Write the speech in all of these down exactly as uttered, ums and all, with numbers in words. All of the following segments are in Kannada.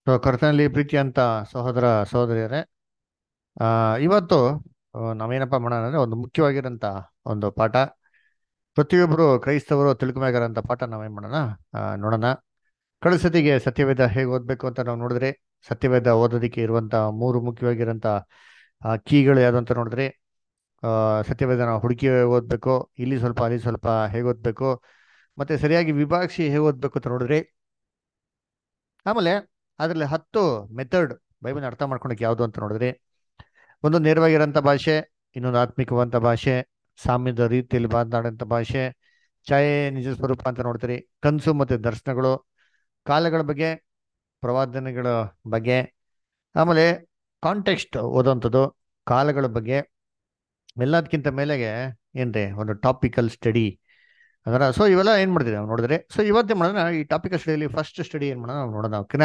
ಸೊ ಕರ್ತನಲ್ಲಿ ಪ್ರೀತಿ ಅಂತ ಸಹೋದರ ಸಹೋದರಿಯರೇ, ಆ ಇವತ್ತು ಆ, ನಾವೇನಪ್ಪ ಮಾಡೋಣ ಅಂದ್ರೆ ಒಂದು ಮುಖ್ಯವಾಗಿರೋಂಥ ಒಂದು ಪಾಠ. ಪ್ರತಿಯೊಬ್ಬರು ಕ್ರೈಸ್ತವರು ತಿಳ್ಕೊಬೇಕಾದಂಥ ಪಾಠ ನಾವೇನ್ ಮಾಡೋಣ, ಆ, ನೋಡೋಣ. ಕಳೆದ ಸತಿಗೆ ಸತ್ಯವೇದ ಹೇಗೆ ಓದಬೇಕು ಅಂತ ನಾವು ನೋಡಿದ್ರೆ, ಸತ್ಯವೇದ ಓದೋದಕ್ಕೆ ಇರುವಂತ ಮೂರು ಮುಖ್ಯವಾಗಿರೋಂಥ ಕೀಗಳು ಯಾವುದು ಅಂತ ನೋಡಿದ್ರೆ, ಆ, ಸತ್ಯವೇದನ ಹುಡುಕಿ ಓದಬೇಕು, ಇಲ್ಲಿ ಸ್ವಲ್ಪ ಅಲ್ಲಿ ಸ್ವಲ್ಪ ಹೇಗೆ ಓದಬೇಕು, ಮತ್ತೆ ಸರಿಯಾಗಿ ವಿಭಾಗಿಸಿ ಹೇಗೆ ಓದಬೇಕು ಅಂತ ನೋಡಿದ್ರೆ, ಆಮೇಲೆ ಅದರಲ್ಲಿ ಹತ್ತು ಮೆಥಡ್ ಬೈಬಲ್ ಅರ್ಥ ಮಾಡ್ಕೊಳಕ್ಕೆ ಯಾವುದು ಅಂತ ನೋಡಿದ್ರೆ, ಒಂದು ನೇರವಾಗಿರೋಂಥ ಭಾಷೆ, ಇನ್ನೊಂದು ಆತ್ಮಿಕವಂತ ಭಾಷೆ, ಸಾಮ್ಯದ ರೀತಿಯಲ್ಲಿ ಮಾತನಾಡೋಂಥ ಭಾಷೆ, ಛಾಯೆ ನಿಜ ಸ್ವರೂಪ ಅಂತ ನೋಡ್ತೀರಿ, ಕನಸು ಮತ್ತು ದರ್ಶನಗಳು, ಕಾಲಗಳ ಬಗ್ಗೆ, ಪ್ರವಾದನೆಗಳ ಬಗ್ಗೆ, ಆಮೇಲೆ ಕಾಂಟೆಕ್ಸ್ಟ್ ಓದೋಂಥದ್ದು, ಕಾಲಗಳ ಬಗ್ಗೆ, ಎಲ್ಲದಕ್ಕಿಂತ ಮೇಲೆಗೆ ಏನ್ರಿ ಒಂದು ಟಾಪಿಕಲ್ ಸ್ಟಡಿ ಅದರ. ಸೊ ಇವೆಲ್ಲ ಏನು ಮಾಡ್ತೀವಿ ನಾವು ನೋಡಿದ್ರೆ, ಸೊ ಇವತ್ತೇ ಮಾಡೋಣ ಈ ಟಾಪಿಕಲ್ ಸ್ಟಡಿಯಲ್ಲಿ ಫಸ್ಟ್ ಸ್ಟಡಿ ಏನು ಮಾಡೋಣ ನಾವು ನೋಡೋಣ. ಓಕೆನಾ?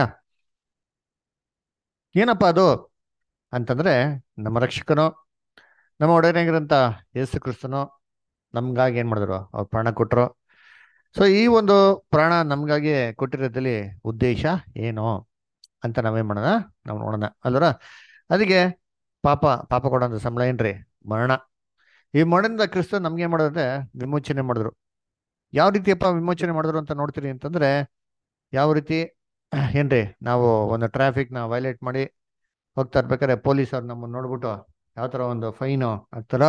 ಏನಪ್ಪ ಅದು ಅಂತಂದ್ರೆ, ನಮ್ಮ ರಕ್ಷಕನು, ನಮ್ಮ ಒಡೆಯನಾಗಿರೋಂಥ ಯೇಸು ಕ್ರಿಸ್ತನು ನಮ್ಗಾಗಿ ಏನು ಮಾಡಿದ್ರು, ಅವ್ರು ಪ್ರಾಣ ಕೊಟ್ಟರು. ಸೊ ಈ ಒಂದು ಪ್ರಾಣ ನಮ್ಗಾಗಿ ಕೊಟ್ಟಿರೋದ್ರಲ್ಲಿ ಉದ್ದೇಶ ಏನು ಅಂತ ನಾವೇನ್ ಮಾಡೋಣ, ನಾವು ನೋಡೋಣ ಅಲ್ವರ. ಅದಕ್ಕೆ ಪಾಪ ಪಾಪ ಕೊಡೋಂಥ ಸಂಬಳ ಏನ್ರಿ, ಮರಣ. ಈ ಮರಣದಿಂದ ಕ್ರಿಸ್ತ ನಮ್ಗೆ ಏನ್ ಮಾಡಿದ್ರೆ ವಿಮೋಚನೆ ಮಾಡಿದ್ರು. ಯಾವ ರೀತಿಯಪ್ಪ ವಿಮೋಚನೆ ಮಾಡಿದ್ರು ಅಂತ ನೋಡ್ತೀರಿ ಅಂತಂದ್ರೆ, ಯಾವ ರೀತಿ ಏನ್ರಿ, ನಾವು ಒಂದು ಟ್ರಾಫಿಕ್ ನ ವೈಲೇಟ್ ಮಾಡಿ ಹೋಗ್ತಾ ಇರ್ಬೇಕಾದ್ರೆ ಪೊಲೀಸ್ ಅವ್ರು ನಮ್ಮನ್ನ ನೋಡ್ಬಿಟ್ಟು ಯಾವ ತರ ಒಂದು ಫೈನು ಹಾಕ್ತಾರ,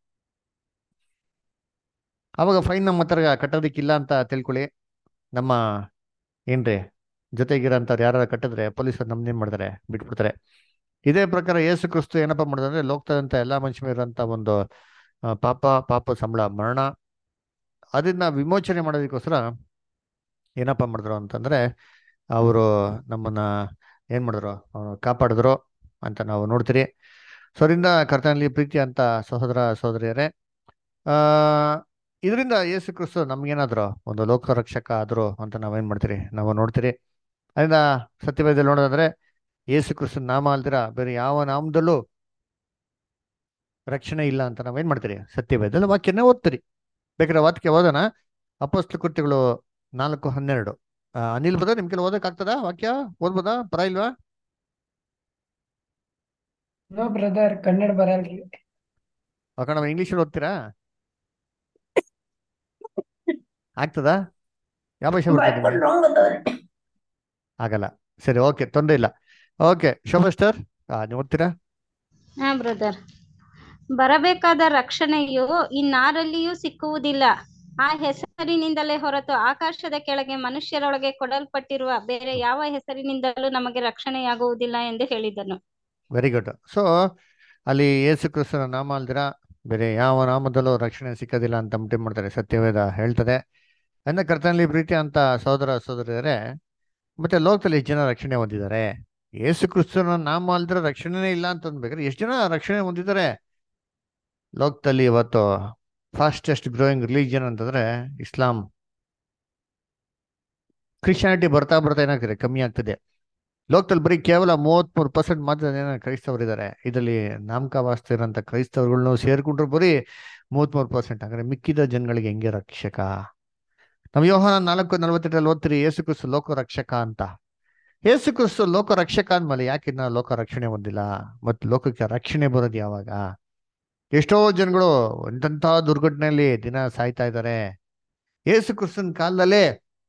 ಅವಾಗ ಫೈನ್ ನಮ್ಮ ಹತ್ರ ಕಟ್ಟೋದಿಕ್ಕಿಲ್ಲ ಅಂತ ತಿಳ್ಕೊಳ್ಳಿ, ನಮ್ಮ ಏನ್ರಿ ಜೊತೆಗಿರೋಂಥವ್ರು ಯಾರು ಕಟ್ಟಿದ್ರೆ ಪೊಲೀಸರು ನಮ್ನೇನ್ ಮಾಡ್ತಾರೆ, ಬಿಟ್ಬಿಡ್ತಾರೆ. ಇದೇ ಪ್ರಕಾರ ಯೇಸು ಕ್ರಿಸ್ತು ಏನಪ್ಪ ಮಾಡಿದ್ರೆ ಅಂದ್ರೆ, ಲೋಕದಂತ ಎಲ್ಲಾ ಮನುಷ್ಯ ಇರೋಂಥ ಒಂದು ಆ, ಪಾಪ ಪಾಪ ಸಂಬಳ ಮರಣ, ಅದನ್ನ ವಿಮೋಚನೆ ಮಾಡೋದಕ್ಕೋಸ್ಕರ ಏನಪ್ಪ ಮಾಡಿದ್ರು ಅಂತಂದ್ರೆ, ಅವರು ನಮ್ಮನ್ನ ಏನ್ ಮಾಡಿದ್ರು, ಅವ್ರು ಕಾಪಾಡಿದ್ರು ಅಂತ ನಾವು ನೋಡ್ತೀರಿ. ಸೊ ಅದರಿಂದ ಕರ್ತನಲ್ಲಿ ಪ್ರೀತಿ ಅಂತ ಸಹೋದರ ಸಹೋದರಿಯರೇ, ಆ ಇದರಿಂದ ಯೇಸು ಕ್ರಿಸ್ತು ನಮ್ಗೇನಾದ್ರು ಒಂದು ಲೋಕ ರಕ್ಷಕ ಆದ್ರು ಅಂತ ನಾವೇನ್ ಮಾಡ್ತೀರಿ, ನಾವು ನೋಡ್ತೀರಿ. ಅದರಿಂದ ಸತ್ಯವೇದದಲ್ಲಿ ನೋಡೋದಾದ್ರೆ, ಯೇಸು ಕ್ರಿಸ್ತನ ನಾಮ ಅಲ್ದಿರ ಬೇರೆ ಯಾವ ನಾಮದಲ್ಲೂ ರಕ್ಷಣೆ ಇಲ್ಲ ಅಂತ ನಾವೇನ್ ಮಾಡ್ತೀರಿ, ಸತ್ಯವೇದದಲ್ಲಿ ವಾಕ್ಯನೇ ಓದ್ತೀರಿ. ಬೇಕಾದ್ರೆ ವಾಕ್ಯ ಓದೋಣ. ಅಪೊಸ್ತ ಕೃತ್ಯಗಳು ನಾಲ್ಕು ಹನ್ನೆರಡು. ಆ, ಅನಿಲ್ ಬದ ನಿಮ್ ಕೆಲ ಓದಕ್ ಆಗ್ತದಾ? ವಾಕ್ಯ ಓದ್ಬೋದಾ? ಪರ ಇಲ್ವಾ? ನೋ ಬ್ರದರ್, ಕನ್ನಡ ಬರಲ್ರಿ. ಕನ್ನಡ ಇಂಗ್ಲೀಷಲ್ಲಿ ಓದ್ತೀರಾ? ಆಗ್ತದಾ? ಯಾವ ಭಾಷೆ ಬರ್ತದೆ ನಿಮ್ಗೆ? ಬೈಬಲ್ ರಾಂಗ್ ಅದಾವ್ರಿ. ಆಗಲ್ಲ. ಸರಿ, ಓಕೆ, ತೊಂದರೆ ಇಲ್ಲ. ಓಕೆ, ಶೋಭಸ್ಟರ್ ನೀವು ಓದ್ತೀರಾ? ಹಾ ಬ್ರದರ್. ಬರಬೇಕಾದ ರಕ್ಷಣೆಯು ಇನ್ನಾರಲ್ಲಿಯೂ ಸಿಕ್ಕುವುದಿಲ್ಲ. ಆ ಹೆಸರಿನಿಂದಲೇ ಹೊರತು ಆಕಾಶದ ಕೆಳಗೆ ಮನುಷ್ಯರೊಳಗೆ ಕೊಡಲ್ಪಟ್ಟಿರುವ ಬೇರೆ ಯಾವ ಹೆಸರಿನಿಂದಲೂ ನಮಗೆ ರಕ್ಷಣೆಯಾಗುವುದಿಲ್ಲ ಎಂದು ಹೇಳಿದನು. Very good. ಸೊ ಅಲ್ಲಿ ಯೇಸು ಕ್ರಿಸ್ತನ ನಾಮ ಅಲ್ದಿರ ಬೇರೆ ಯಾವ ನಾಮದಲ್ಲೂ ರಕ್ಷಣೆ ಸಿಕ್ಕೋದಿಲ್ಲ ಅಂತ ಅಂದ್ಬಿಟ್ಟು ಏನ್ ಮಾಡ್ತಾರೆ, ಸತ್ಯವೇದ ಹೇಳ್ತದೆ. ಅಂದ್ರೆ ಕರ್ತನಲ್ಲಿ ಪ್ರೀತಿ ಅಂತ ಸಹೋದರ ಸಹೋದರಿಯರೇ, ಮತ್ತೆ ಲೋಕದಲ್ಲಿ ಎಷ್ಟು ಜನ ರಕ್ಷಣೆ ಹೊಂದಿದ್ದಾರೆ? ಯೇಸು ಕ್ರಿಸ್ತನ ನಾಮ ಅಲ್ದಿರ ರಕ್ಷಣೆನೇ ಇಲ್ಲ ಅಂತ ಅಂದ್ಬೇಕಾದ್ರೆ ಎಷ್ಟು ಜನ ರಕ್ಷಣೆ ಹೊಂದಿದ್ದಾರೆ ಲೋಕದಲ್ಲಿ? ಇವತ್ತು ಫಾಸ್ಟೆಸ್ಟ್ ಗ್ರೋಯಿಂಗ್ ರಿಲಿಜಿಯನ್ ಅಂತಂದ್ರೆ ಇಸ್ಲಾಂ. ಕ್ರಿಶ್ಚಿಯಾನಿಟಿ ಬರ್ತಾ ಬರ್ತಾ ಏನಾಗ್ತದೆ, ಕಮ್ಮಿ ಆಗ್ತದೆ. ಲೋಕದಲ್ಲಿ ಬರೀ ಕೇವಲ ಮೂವತ್ಮೂರು ಪರ್ಸೆಂಟ್ ಮಾತ್ರ ಜನ ಕ್ರೈಸ್ತವರು ಇದ್ದಾರೆ. ಇದರಲ್ಲಿ ನಾಮಕಾವಾಸ್ತ ಇರೋಂಥ ಕ್ರೈಸ್ತವರುಗಳನ್ನು ಸೇರ್ಕೊಂಡ್ರು ಬರೀ ಮೂವತ್ಮೂರು ಪರ್ಸೆಂಟ್. ಹಾಗಾದ್ರೆ ಮಿಕ್ಕಿದ ಜನಗಳಿಗೆ ಹೆಂಗೆ ರಕ್ಷಕ? ನಾವು ಯೋಹಾನ ನಾಲ್ಕು ನಲವತ್ತೆಂಟರಲ್ಲಿ ಓದ್ತೀರಿ, ಯೇಸು ಕ್ರಿಸ್ತು ಲೋಕ ರಕ್ಷಕ ಅಂತ. ಯೇಸು ಕ್ರಿಸ್ತು ಲೋಕ ರಕ್ಷಕ ಅಂದ್ಮೇಲೆ ಯಾಕೆ ಇನ್ನ ಲೋಕ ರಕ್ಷಣೆ ಹೊಂದಿಲ್ಲ? ಮತ್ತು ಲೋಕಕ್ಕೆ ರಕ್ಷಣೆ ಬರೋದು ಯಾವಾಗ? ಎಷ್ಟೋ ಜನಗಳು ಎಂತೆಂಥ ದುರ್ಘಟನೆಯಲ್ಲಿ ದಿನ ಸಾಯ್ತಾ ಇದ್ದಾರೆ. ಯೇಸು ಕ್ರಿಸ್ತನ ಕಾಲದಲ್ಲೇ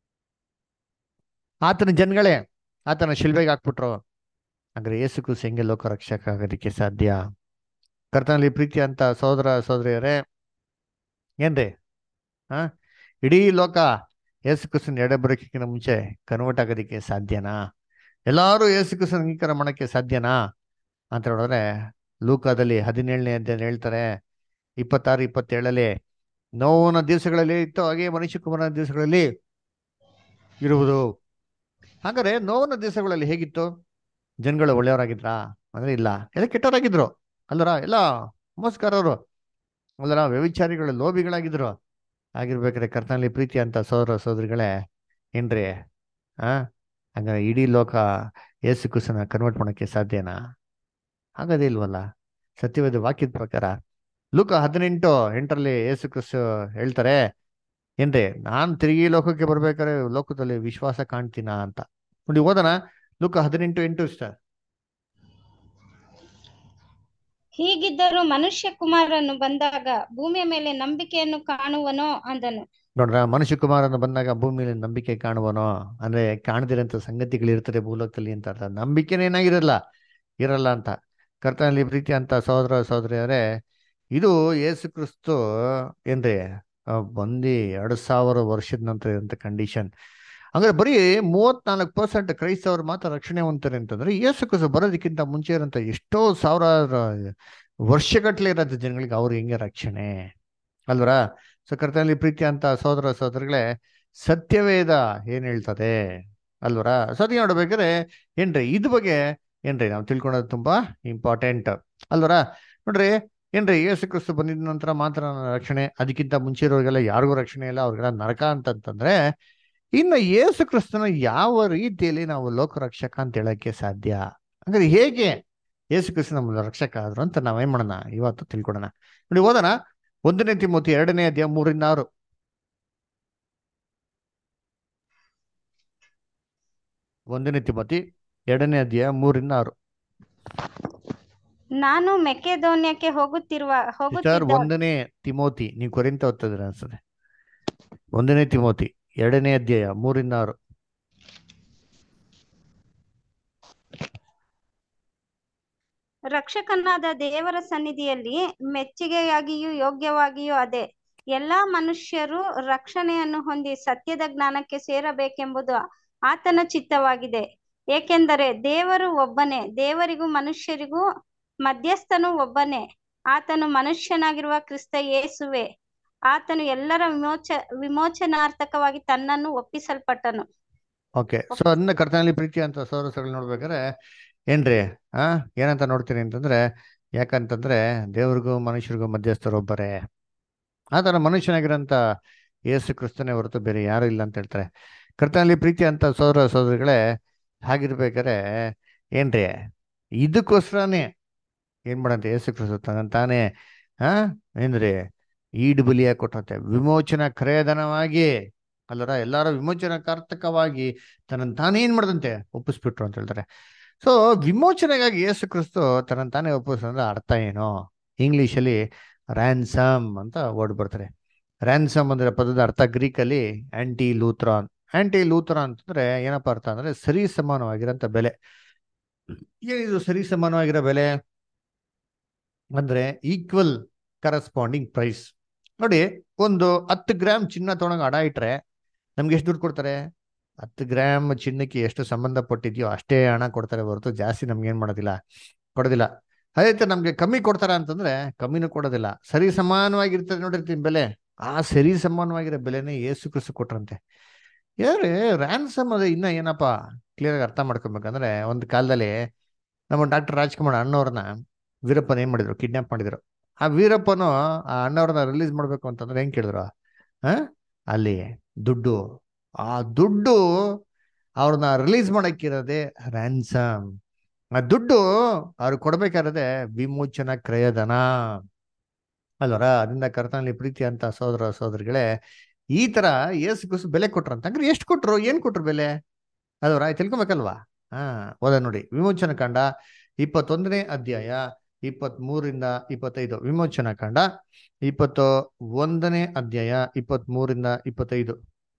ಆತನ ಜನಗಳೇ ಆತನ ಶಿಲ್ಬೆಗೆ ಹಾಕ್ಬಿಟ್ರು. ಅಂದ್ರೆ ಯೇಸು ಕ್ರಿಸ್ತು ಹೆಂಗೆ ಲೋಕ ರಕ್ಷಕ ಆಗೋದಕ್ಕೆ ಸಾಧ್ಯ? ಕರ್ತನಲ್ಲಿ ಪ್ರೀತಿ ಅಂತ ಸಹೋದರ ಸಹೋದರಿಯರೇ, ಏನ್ರಿ, ಹಾ ಇಡೀ ಲೋಕ ಯೇಸು ಕ್ರಿಸ್ತನ ಎಡೆ ಬರೋಕ್ಕಿಂತ ಮುಂಚೆ ಕನ್ವರ್ಟ್ ಆಗೋದಕ್ಕೆ ಸಾಧ್ಯನಾ? ಎಲ್ಲಾರು ಯೇಸು ಕ್ರಿಸ್ತನ ಅಂಗೀಕಾರ ಮಾಡಕ್ಕೆ ಸಾಧ್ಯನಾ ಅಂತ ಹೇಳಿದ್ರೆ, ಲೂಕಾದಲ್ಲಿ ಹದಿನೇಳನೇ ಅಧ್ಯಾಯ ಹೇಳ್ತಾರೆ, ಇಪ್ಪತ್ತಾರು ಇಪ್ಪತ್ತೇಳಲ್ಲಿ, ನೋವನ ದಿವಸಗಳಲ್ಲಿ ಇತ್ತು ಹಾಗೆ ಮನುಷ್ಯ ಕುಮಾರನ ದಿವಸಗಳಲ್ಲಿ ಇರುವುದು. ಹಾಗಾದ್ರೆ ನೋವನ ದಿವಸಗಳಲ್ಲಿ ಹೇಗಿತ್ತು? ಜನಗಳು ಒಳ್ಳೆಯವರಾಗಿದ್ರಾ ಅಂದ್ರೆ ಇಲ್ಲ, ಎಲ್ಲ ಕೆಟ್ಟವರಾಗಿದ್ರು ಅಲ್ಲರ, ಎಲ್ಲ ಮೋಸಗಾರರು ಅಲ್ಲರ, ವ್ಯಭಿಚಾರಿಗಳು, ಲೋಭಿಗಳಾಗಿದ್ರು. ಆಗಿರ್ಬೇಕಾದ್ರೆ ಕರ್ತನಲ್ಲಿ ಪ್ರೀತಿ ಅಂತ ಸೋದರ ಸೋದರಿಗಳೇ, ಏನ್ರಿ, ಆ ಹಂಗಾರೆ ಇಡೀ ಲೋಕ ಯೇಸು ಕ್ರಿಸ್ತನ ಕನ್ವರ್ಟ್ ಮಾಡೋಕ್ಕೆ ಸಾಧ್ಯನಾ? ಹಾಗದೇ ಇಲ್ವಲ್ಲ. ಸತ್ಯವಾದ ವಾಕ್ಯದ ಪ್ರಕಾರ ಲೂಕ ಹದಿನೆಂಟು ಎಂಟರಲ್ಲಿ ಯೇಸು ಕ್ರಿಸ್ತು ಹೇಳ್ತಾರೆ, ಏನ್ರಿ, ನಾನ್ ತಿರುಗಿ ಲೋಕಕ್ಕೆ ಬರ್ಬೇಕಾದ್ರೆ ಲೋಕದಲ್ಲಿ ವಿಶ್ವಾಸ ಕಾಣ್ತೀನ ಅಂತ. ನೋಡಿ ಓದೋಣ, ಲೂಕ ಹದಿನೆಂಟು ಎಂಟು ಇಷ್ಟ. ಹೀಗಿದ್ದರೂ ಮನುಷ್ಯ ಕುಮಾರನು ಬಂದಾಗ ಭೂಮಿಯ ಮೇಲೆ ನಂಬಿಕೆಯನ್ನು ಕಾಣುವನೋ ಅಂದನು. ನೋಡ್ರ, ಮನುಷ್ಯ ಕುಮಾರನ ಬಂದಾಗ ಭೂಮಿಯಲ್ಲಿ ನಂಬಿಕೆ ಕಾಣುವನೋ ಅಂದ್ರೆ ಕಾಣದಿರಂತ ಸಂಗತಿಗಳು ಇರ್ತದೆ ಭೂಲೋಕದಲ್ಲಿ ಅಂತ ಅರ್ಥ. ನಂಬಿಕೆನೇ ಏನಾಗಿರಲ್ಲ ಇರಲ್ಲ ಅಂತ. ಕರ್ತನಲ್ಲಿ ಪ್ರೀತಿ ಅಂತ ಸಹೋದರ ಸಹೋದರಿಯರೇ, ಇದು ಯೇಸು ಕ್ರಿಸ್ತು ಏನ್ರಿ ಆ, ಬಂದು ಎರಡು ಸಾವಿರ ವರ್ಷದ ನಂತರ ಇರೋಂಥ ಕಂಡೀಷನ್. ಹಂಗಾರೆ ಬರೀ ಮೂವತ್ನಾಲ್ಕು ಪರ್ಸೆಂಟ್ ಕ್ರೈಸ್ತವರು ಮಾತ್ರ ರಕ್ಷಣೆ ಹೊಂದ್ತಾರೆ ಅಂತಂದ್ರೆ ಯೇಸು ಕ್ರಿಸ್ತು ಬರೋದಕ್ಕಿಂತ ಮುಂಚೆ ಇರೋಂಥ ಎಷ್ಟೋ ಸಾವಿರಾರು ವರ್ಷಗಟ್ಟಲೆ ಇರೋಂಥ ಜನಗಳಿಗೆ ಅವ್ರು ಹೆಂಗೆ ರಕ್ಷಣೆ ಅಲ್ವರ. ಸೊ ಕರ್ತನಲ್ಲಿ ಪ್ರೀತಿ ಅಂತ ಸಹೋದರ ಸಹೋದರಿಗಳೇ, ಸತ್ಯವೇದ ಏನ್ ಹೇಳ್ತದೆ ಅಲ್ವರ. ಸತ್ಯ ನೋಡ್ಬೇಕಾದ್ರೆ ಏನ್ರಿ ಇದ್ರ ಬಗ್ಗೆ ಏನ್ರಿ ನಾವು ತಿಳ್ಕೊಳ್ಳೋದು ತುಂಬಾ ಇಂಪಾರ್ಟೆಂಟ್ ಅಲ್ವರ. ನೋಡ್ರಿ ಏನ್ರಿ ಯೇಸು ಕ್ರಿಸ್ತು ಬಂದಿದ ನಂತರ ಮಾತ್ರ ರಕ್ಷಣೆ, ಅದಕ್ಕಿಂತ ಮುಂಚೆ ಇರೋರಿಗೆಲ್ಲ ಯಾರಿಗೂ ರಕ್ಷಣೆ ಇಲ್ಲ, ಅವ್ರಿಗೆಲ್ಲ ನರಕ ಅಂತಂತಂದ್ರೆ ಇನ್ನು ಯೇಸು ಕ್ರಿಸ್ತನ ಯಾವ ರೀತಿಯಲ್ಲಿ ನಾವು ಲೋಕ ರಕ್ಷಕ ಅಂತ ಹೇಳಕ್ಕೆ ಸಾಧ್ಯ? ಅಂದ್ರೆ ಹೇಗೆ ಯೇಸು ಕ್ರಿಸ್ತ ನಮ್ಮ ರಕ್ಷಕ ಆದ್ರು ಅಂತ ನಾವೇನ್ ಮಾಡೋಣ ಇವತ್ತು ತಿಳ್ಕೊಡೋಣ. ನೋಡಿ ಓದೋಣ. ಒಂದನೇ ತಿಮೋತಿ ಎರಡನೇ ಅಧ್ಯಾಯ ಮೂರಿಂದ ಆರು. ಒಂದನೇ ತಿಮೋತಿ ಎರಡನೇ ಅಧ್ಯಾಯ ಮೂರಿಂದ ಆರು. ನಾನು ಮೆಕೆದೋನ್ಯಕ್ಕೆ ಹೋಗುತ್ತಿರುವ ಸಿಸ್ಟರ್, ಹೋಗುತ್ತಿದ್ದ ಒಂದನೇ ತಿಮೋತಿ, ನೀವು ಕೊರಿಂತ ಓದ್ತಿದ್ರ ಅನ್ಸುತ್ತೆ. ಒಂದನೇ ತಿಮೋತಿ ಎರಡನೇ ಅಧ್ಯಾಯ ಮೂರಿಂದ ಆರು. ರಕ್ಷಕನಾದ ದೇವರ ಸನ್ನಿಧಿಯಲ್ಲಿ ಮೆಚ್ಚುಗೆಯಾಗಿಯೂ ಯೋಗ್ಯವಾಗಿಯೂ ಅದೇ ಎಲ್ಲಾ ಮನುಷ್ಯರು ರಕ್ಷಣೆಯನ್ನು ಹೊಂದಿ ಸತ್ಯದ ಜ್ಞಾನಕ್ಕೆ ಸೇರಬೇಕೆಂಬುದು ಆತನ ಚಿತ್ತವಾಗಿದೆ. ಏಕೆಂದರೆ ದೇವರು ಒಬ್ಬನೇ, ದೇವರಿಗೂ ಮನುಷ್ಯರಿಗೂ ಮಧ್ಯಸ್ಥನು ಒಬ್ಬನೇ, ಆತನು ಮನುಷ್ಯನಾಗಿರುವ ಕ್ರಿಸ್ತ ಯೇಸುವೆ. ಆತನು ಎಲ್ಲರ ವಿಮೋಚ ವಿಮೋಚನಾರ್ಥಕವಾಗಿ ತನ್ನನ್ನು ಒಪ್ಪಿಸಲ್ಪಟ್ಟನು. ಓಕೆ, ಸೊ ಅದನ್ನ ಕರ್ತನಲ್ಲಿ ಪ್ರೀತಿ ಅಂತ ಸೌರಸಗಳು ನೋಡ್ಬೇಕಾದ್ರೆ ಏನ್ರಿ ಆ ಏನಂತ ನೋಡ್ತೀನಿ ಅಂತಂದ್ರೆ, ಯಾಕಂತಂದ್ರೆ ದೇವ್ರಿಗೂ ಮನುಷ್ಯರಿಗೂ ಮಧ್ಯಸ್ಥರೊಬ್ಬರೇ, ಆತರ ಮನುಷ್ಯನಾಗಿರೋಂಥ ಯೇಸು ಕ್ರಿಸ್ತನೇ ಹೊರತು ಬೇರೆ ಯಾರು ಇಲ್ಲ ಅಂತ ಹೇಳ್ತಾರೆ. ಕರ್ತನಲ್ಲಿ ಪ್ರೀತಿ ಅಂತ ಸೋದರ ಸೋದರಿಗಳೇ, ಹಾಗಿರ್ಬೇಕಾದ್ರೆ ಏನ್ರಿ ಇದಕ್ಕೋಸ್ಕರನೇ ಏನ್ ಮಾಡಂತೆ ಯೇಸು ಕ್ರಿಸ್ತ ತನ್ನ ತಾನೇ ಆ ಏನ್ರಿ ಈಡು ಬಲಿಯಾಗಿ ಕೊಟ್ಟಂತೆ ವಿಮೋಚನಾ ಕ್ರಯಧನವಾಗಿ ಅಲ್ಲರ ಎಲ್ಲಾರ ವಿಮೋಚನಾಕಾರ್ತಕವಾಗಿ ತನ್ನ ತಾನೇ ಏನ್ ಮಾಡದಂತೆ ಒಪ್ಪಿಸ್ಬಿಟ್ರು ಅಂತ ಹೇಳ್ತಾರೆ. ಸೊ ವಿಮೋಚನೆಗಾಗಿ ಯೇಸು ಕ್ರಿಸ್ತು ತನ್ನ ತಾನೇ ಒಪ್ಪಿಸಂದ್ರೆ ಅರ್ಥ ಏನು? ಇಂಗ್ಲಿಷಲ್ಲಿ ರ್ಯಾನ್ಸಮ್ ಅಂತ ವರ್ಡ್ ಬರ್ತಾರೆ. ರ್ಯಾನ್ಸಮ್ ಅಂದ್ರೆ ಪದದ ಅರ್ಥ ಗ್ರೀಕಲ್ಲಿ ಆಂಟಿ ಲೂಥ್ರಾನ್. ಆಂಟಿ ಲೂಥ್ರಾನ್ ಅಂತಂದ್ರೆ ಏನಪ್ಪಾ ಅರ್ಥ ಅಂದ್ರೆ ಸರಿ ಸಮಾನವಾಗಿರೋಂಥ ಬೆಲೆ. ಏನಿದು ಸರಿ ಸಮಾನವಾಗಿರೋ ಬೆಲೆ ಅಂದ್ರೆ ಈಕ್ವಲ್ ಕರೆಸ್ಪಾಂಡಿಂಗ್ ಪ್ರೈಸ್. ನೋಡಿ, ಒಂದು ಹತ್ತು ಗ್ರಾಮ್ ಚಿನ್ನ ತೊಗೊಂಡಾಗ ಅಡ ಇಟ್ರೆ ನಮ್ಗೆ ಎಷ್ಟು ದುಡ್ಡು ಕೊಡ್ತಾರೆ? ಹತ್ತು ಗ್ರಾಮ್ ಚಿನ್ನಕ್ಕೆ ಎಷ್ಟು ಸಂಬಂಧಪಟ್ಟಿದ್ಯೋ ಅಷ್ಟೇ ಹಣ ಕೊಡ್ತಾರೆ ಹೊರತು ಜಾಸ್ತಿ ನಮ್ಗೆ ಏನ್ ಮಾಡೋದಿಲ್ಲ, ಕೊಡೋದಿಲ್ಲ. ಅದೇ ರೀತಿ ನಮ್ಗೆ ಕಮ್ಮಿ ಕೊಡ್ತಾರ ಅಂತಂದ್ರೆ ಕಮ್ಮಿನೂ ಕೊಡೋದಿಲ್ಲ. ಸರಿ ಸಮಾನವಾಗಿರ್ತದೆ ನೋಡಿರ್ತೀನಿ ಬೆಲೆ, ಆ ಸರಿ ಸಮಾನವಾಗಿರೋ ಬೆಲೆನೇ ಯೇಸು ಕ್ರಿಸ್ತು ಕೊಟ್ರಂತೆ. ಯಾರೇ ರ್ಯಾನ್ಸಮ್ ಅದೇ ಇನ್ನ ಏನಪ್ಪಾ ಕ್ಲಿಯರ್ ಆಗಿ ಅರ್ಥ ಮಾಡ್ಕೊಬೇಕಂದ್ರೆ, ಒಂದು ಕಾಲದಲ್ಲಿ ನಮ್ಮ ಡಾಕ್ಟರ್ ರಾಜ್ಕುಮಾರ್ ಅಣ್ಣವ್ರನ್ನ ವೀರಪ್ಪನ ಏನ್ ಮಾಡಿದ್ರು, ಕಿಡ್ನಾಪ್ ಮಾಡಿದ್ರು. ಆ ವೀರಪ್ಪನು ಆ ಅಣ್ಣವ್ರನ್ನ ರಿಲೀಸ್ ಮಾಡ್ಬೇಕು ಅಂತಂದ್ರೆ ಹೆಂಗ್ ಕೇಳಿದ್ರು? ಹ ಅಲ್ಲಿ ದುಡ್ಡು, ಆ ದುಡ್ಡು ಅವ್ರನ್ನ ರಿಲೀಸ್ ಮಾಡಕ್ಕಿರೋದೆ ರ್ಯಾನ್ಸಮ್. ಆ ದುಡ್ಡು ಅವ್ರಿಗೆ ಕೊಡ್ಬೇಕಾದ್ರೆ ವಿಮೋಚನಾ ಕ್ರಯಧನ ಅಲ್ವರ. ಅದರಿಂದ ಕರ್ತನಲ್ಲಿ ಪ್ರೀತಿ ಅಂತ ಸಹೋದರ ಸಹೋದರಿಗಳೇ, ಈ ತರ ಯೇಸು ಕ್ರಿಸ್ತು ಬೆಲೆ ಕೊಟ್ರಂತ. ಅಂದ್ರೆ ಎಷ್ಟು ಕೊಟ್ರು, ಏನ್ ಕೊಟ್ರು ಬೆಲೆ ಅಲ್ವರ ತಿಳ್ಕೊಬೇಕಲ್ವಾ? ಹಾ ಓದ ನೋಡಿ, ವಿಮೋಚನಾ ಕಾಂಡ ಇಪ್ಪತ್ತೊಂದನೇ ಅಧ್ಯಾಯ ಇಪ್ಪತ್ತ್ ಮೂರಿಂದ ಇಪ್ಪತ್ತೈದು. ವಿಮೋಚನಾ ಕಾಂಡ ಇಪ್ಪತ್ತು ಒಂದನೇ ಅಧ್ಯಾಯ ಇಪ್ಪತ್ತ್ ಮೂರಿಂದ ಇಪ್ಪತ್ತೈದು.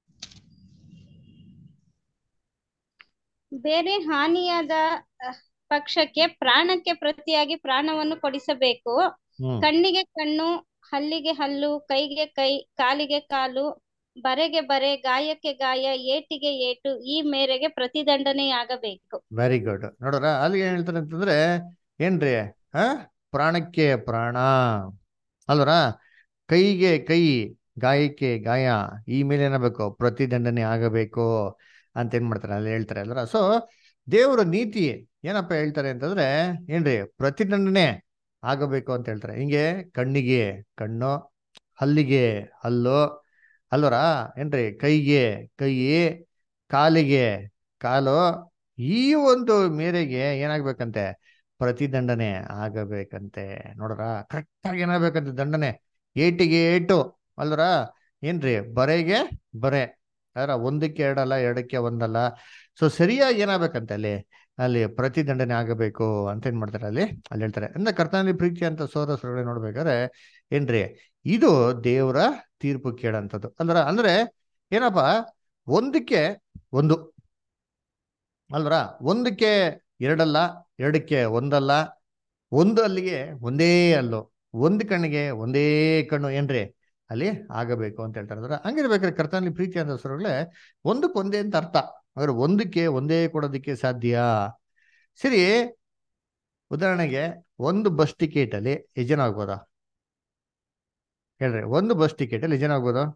ಬೇರೆ ಹಾನಿಯಾದ ಅಹ್, ಪಕ್ಷಕ್ಕೆ ಪ್ರಾಣಕ್ಕೆ ಪ್ರತಿಯಾಗಿ ಪ್ರಾಣವನ್ನು ಕೊಡಿಸಬೇಕು. ಹ್ಮ್ ಕಣ್ಣಿಗೆ ಕಣ್ಣು, ಹಲ್ಲಿಗೆ ಹಲ್ಲು, ಕೈಗೆ ಕೈ, ಕಾಲಿಗೆ ಕಾಲು, ಬರೆಗೆ ಬರೆ, ಗಾಯಕ್ಕೆ ಗಾಯ, ಏಟಿಗೆ ಏಟು, ಈ ಮೇರೆಗೆ ಪ್ರತಿದಂಡನೆಯಾಗಬೇಕು. Very good. ನೋಡ್ರ ಅಲ್ಲಿ ಏನ್ ಹೇಳ್ತಾರೆ ಅಂತಂದ್ರೆ ಏನ್ರಿ ಆ ಪ್ರಾಣಕ್ಕೆ ಪ್ರಾಣ ಅಲ್ವರ, ಕೈಗೆ ಕೈ, ಗಾಯಕ್ಕೆ ಗಾಯ, ಈ ಮೇಲೆ ಏನಾಗಬೇಕು, ಪ್ರತಿದಂಡನೆ ಆಗಬೇಕು ಅಂತ ಏನ್ ಮಾಡ್ತಾರೆ ಅಲ್ಲಿ ಹೇಳ್ತಾರೆ ಅಲ್ವರ. ಸೊ ದೇವರ ನೀತಿ ಏನಪ್ಪ ಹೇಳ್ತಾರೆ ಅಂತಂದ್ರೆ ಏನ್ರಿ ಪ್ರತಿದಂಡನೆ ಆಗಬೇಕು ಅಂತ ಹೇಳ್ತಾರೆ. ಹಿಂಗೆ ಕಣ್ಣಿಗೆ ಕಣ್ಣು, ಹಲ್ಲಿಗೆ ಹಲ್ಲು ಅಲ್ವರ, ಏನ್ರಿ ಕೈಗೆ ಕೈ, ಕಾಲಿಗೆ ಕಾಲು, ಈ ಒಂದು ಮೇರೆಗೆ ಏನಾಗ್ಬೇಕಂತೆ, ಪ್ರತಿದಂಡನೆ ಆಗಬೇಕಂತೆ. ನೋಡ್ರ ಕರೆಕ್ಟ್ ಆಗಿ ಏನಾಗ್ಬೇಕಂತೆ ದಂಡನೆ. ಏಟಿಗೆ ಏಟು ಅಲ್ವರ, ಏನ್ರಿ ಬರೆಗೆ ಬರೆ, ಅದರ ಒಂದಕ್ಕೆ ಎರಡಲ್ಲ, ಎರಡಕ್ಕೆ ಒಂದಲ್ಲ. ಸೊ ಸರಿಯಾಗಿ ಏನಾಗಬೇಕಂತೆ ಅಲ್ಲಿ ಅಲ್ಲಿ ಪ್ರತಿದಂಡನೆ ಆಗಬೇಕು ಅಂತ ಏನ್ ಮಾಡ್ತಾರೆ ಅಲ್ಲಿ ಅಲ್ಲಿ ಹೇಳ್ತಾರೆ. ಅಂದ್ರೆ ಕರ್ತನಲ್ಲಿ ಪ್ರೀತಿ ಅಂತ ಸೋದರ ಸೋದರಿಗಳೇ ನೋಡ್ಬೇಕಾದ್ರೆ ಏನ್ರಿ ಇದು ದೇವರ ತೀರ್ಪು ಕೇಳಂಥದ್ದು. ಅಂದ್ರ ಅಂದ್ರೆ ಏನಪ್ಪ, ಒಂದಕ್ಕೆ ಒಂದು ಅಲ್ವರ, ಒಂದಕ್ಕೆ ಎರಡಲ್ಲ, ಎರಡಕ್ಕೆ ಒಂದಲ್ಲ, ಒಂದು ಅಲ್ಲಿಗೆ ಒಂದೇ ಅಲ್ಲು, ಒಂದು ಕಣ್ಣಿಗೆ ಒಂದೇ ಕಣ್ಣು ಏನ್ರಿ ಅಲ್ಲಿ ಆಗಬೇಕು ಅಂತ ಹೇಳ್ತಾರೆ. ಅಂದ್ರೆ ಹಂಗಿರ್ಬೇಕಾದ್ರೆ ಕರ್ತನಲ್ಲಿ ಪ್ರೀತಿ ಅಂತ ಸ್ವರಗಳೇ ಒಂದಕ್ಕೆ ಒಂದೇ ಅಂತ ಅರ್ಥ. ಅಂದ್ರೆ ಒಂದಕ್ಕೆ ಒಂದೇ ಕೊಡೋದಕ್ಕೆ ಸಾಧ್ಯ. ಸರಿ, ಉದಾಹರಣೆಗೆ ಒಂದು ಬಸ್ ಟಿಕೆಟ್ ಅಲ್ಲಿ ಎಷ್ಟು ಜನ ಆಗ್ಬೋದಾ ಹೇಳ್ರಿ? ಒಂದು ಬಸ್ ಟಿಕೆಟ್ ಅಲ್ಲಿ ಎಷ್ಟು ಜನ ಆಗ್ಬೋದು?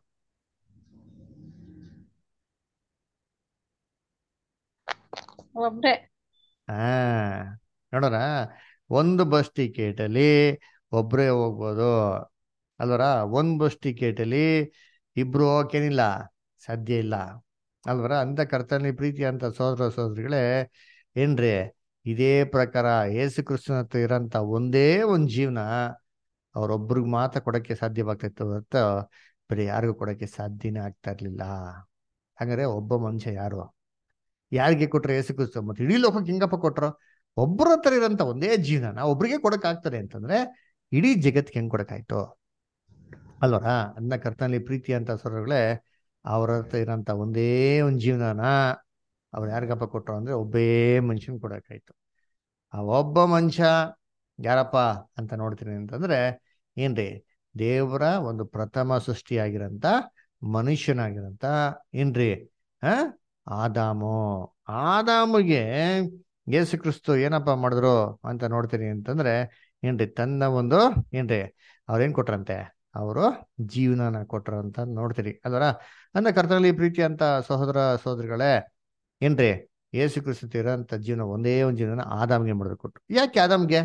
ಒಬ್ರೆ. ಹಾ, ನೋಡೋಣ. ಒಂದು ಬಸ್ ಟಿಕೆಟ್ ಅಲ್ಲಿ ಒಬ್ರೇ ಹೋಗ್ಬೋದು ಅಲ್ವರ. ಒಂದ್ ಬಸ್ ಟಿಕೆಟ್ ಅಲ್ಲಿ ಇಬ್ರು ಹೋಗಕ್ಕೇನಿಲ್ಲ, ಸಾಧ್ಯ ಇಲ್ಲ ಅಲ್ವರ. ಅಂತ ಕರ್ತನಲ್ಲಿ ಪ್ರೀತಿ ಅಂತ ಸೋದರ ಸೋದರಿಗಳೇ ಏನ್ರಿ ಇದೇ ಪ್ರಕಾರ ಯೇಸು ಕ್ರಿಸ್ತನ ಹತ್ರ ಇರೋಂಥ ಒಂದೇ ಒಂದು ಜೀವನ ಅವ್ರೊಬ್ರಿಗೆ ಮಾತ್ರ ಕೊಡಕ್ಕೆ ಸಾಧ್ಯವಾಗ್ತಿತ್ತು ಹೊರತು ಬರೀ ಯಾರಿಗೂ ಕೊಡಕ್ಕೆ ಸಾಧ್ಯನೇ ಆಗ್ತಾ ಇರ್ಲಿಲ್ಲ. ಹಾಗಾದ್ರೆ ಒಬ್ಬ ಮನುಷ್ಯ ಯಾರು? ಯಾರಿಗೆ ಕೊಟ್ರೆ ಯೇಸು ಕ್ರಿಸ್ತ? ಮತ್ತೆ ಇಡೀ ಲೋಕಕ್ಕೆ ಹೆಂಗಪ್ಪ ಕೊಟ್ರು? ಒಬ್ಬರ ಹತ್ರ ಇರೋಂಥ ಒಂದೇ ಜೀವನ ಒಬ್ರಿಗೆ ಕೊಡಕ್ ಆಗ್ತದೆ ಅಂತಂದ್ರೆ ಇಡೀ ಜಗತ್ತಿಗೆ ಹೆಂಗ್ ಕೊಡಕ್ಕಾಯ್ತು ಅಲ್ವರ. ಅದನ್ನ ಕರ್ತನಲ್ಲಿ ಪ್ರೀತಿ ಅಂತ ಸ್ವರಗಳೇ ಅವ್ರ ಹತ್ರ ಇರೋಂಥ ಒಂದೇ ಒಂದು ಜೀವನನ ಅವ್ರು ಯಾರಿಗಪ್ಪ ಕೊಟ್ರು ಅಂದ್ರೆ ಒಬ್ಬೇ ಮನುಷ್ಯನ್ ಕೊಡಕ್ಕಾಯ್ತು. ಆ ಒಬ್ಬ ಮನುಷ್ಯ ಯಾರಪ್ಪ ಅಂತ ನೋಡ್ತೀನಿ ಅಂತಂದ್ರೆ ಏನ್ರಿ ದೇವರ ಒಂದು ಪ್ರಥಮ ಸೃಷ್ಟಿಯಾಗಿರಂತ ಮನುಷ್ಯನಾಗಿರಂತ ಏನ್ರಿ ಆ ಆದಾಮು. ಆದಾಮಿಗೆ ಯೇಸು ಕ್ರಿಸ್ತು ಏನಪ್ಪ ಮಾಡಿದ್ರು ಅಂತ ನೋಡ್ತೀನಿ ಅಂತಂದ್ರೆ ಏನ್ರಿ ತನ್ನ ಒಂದು ಏನ್ರಿ ಅವ್ರೇನ್ ಕೊಟ್ರಂತೆ, ಅವರು ಜೀವನನ ಕೊಟ್ರು ಅಂತ ನೋಡ್ತೀರಿ ಅಲ್ವರ. ಅಂದ್ರೆ ಕರ್ತನಲ್ಲಿ ಪ್ರೀತಿ ಅಂತ ಸಹೋದರ ಸಹೋದರಿಗಳೇ ಏನ್ರಿ ಯೇಸು ಕ್ರಿಸ್ತು ಇರೋಂಥ ಜೀವನ ಒಂದೇ ಒಂದು ಜೀವನ ಆದಾಮ್ಗೆ ಮಾಡಿದ್ರು ಕೊಟ್ರು. ಯಾಕೆ ಆದಾಮ್ಗೆ?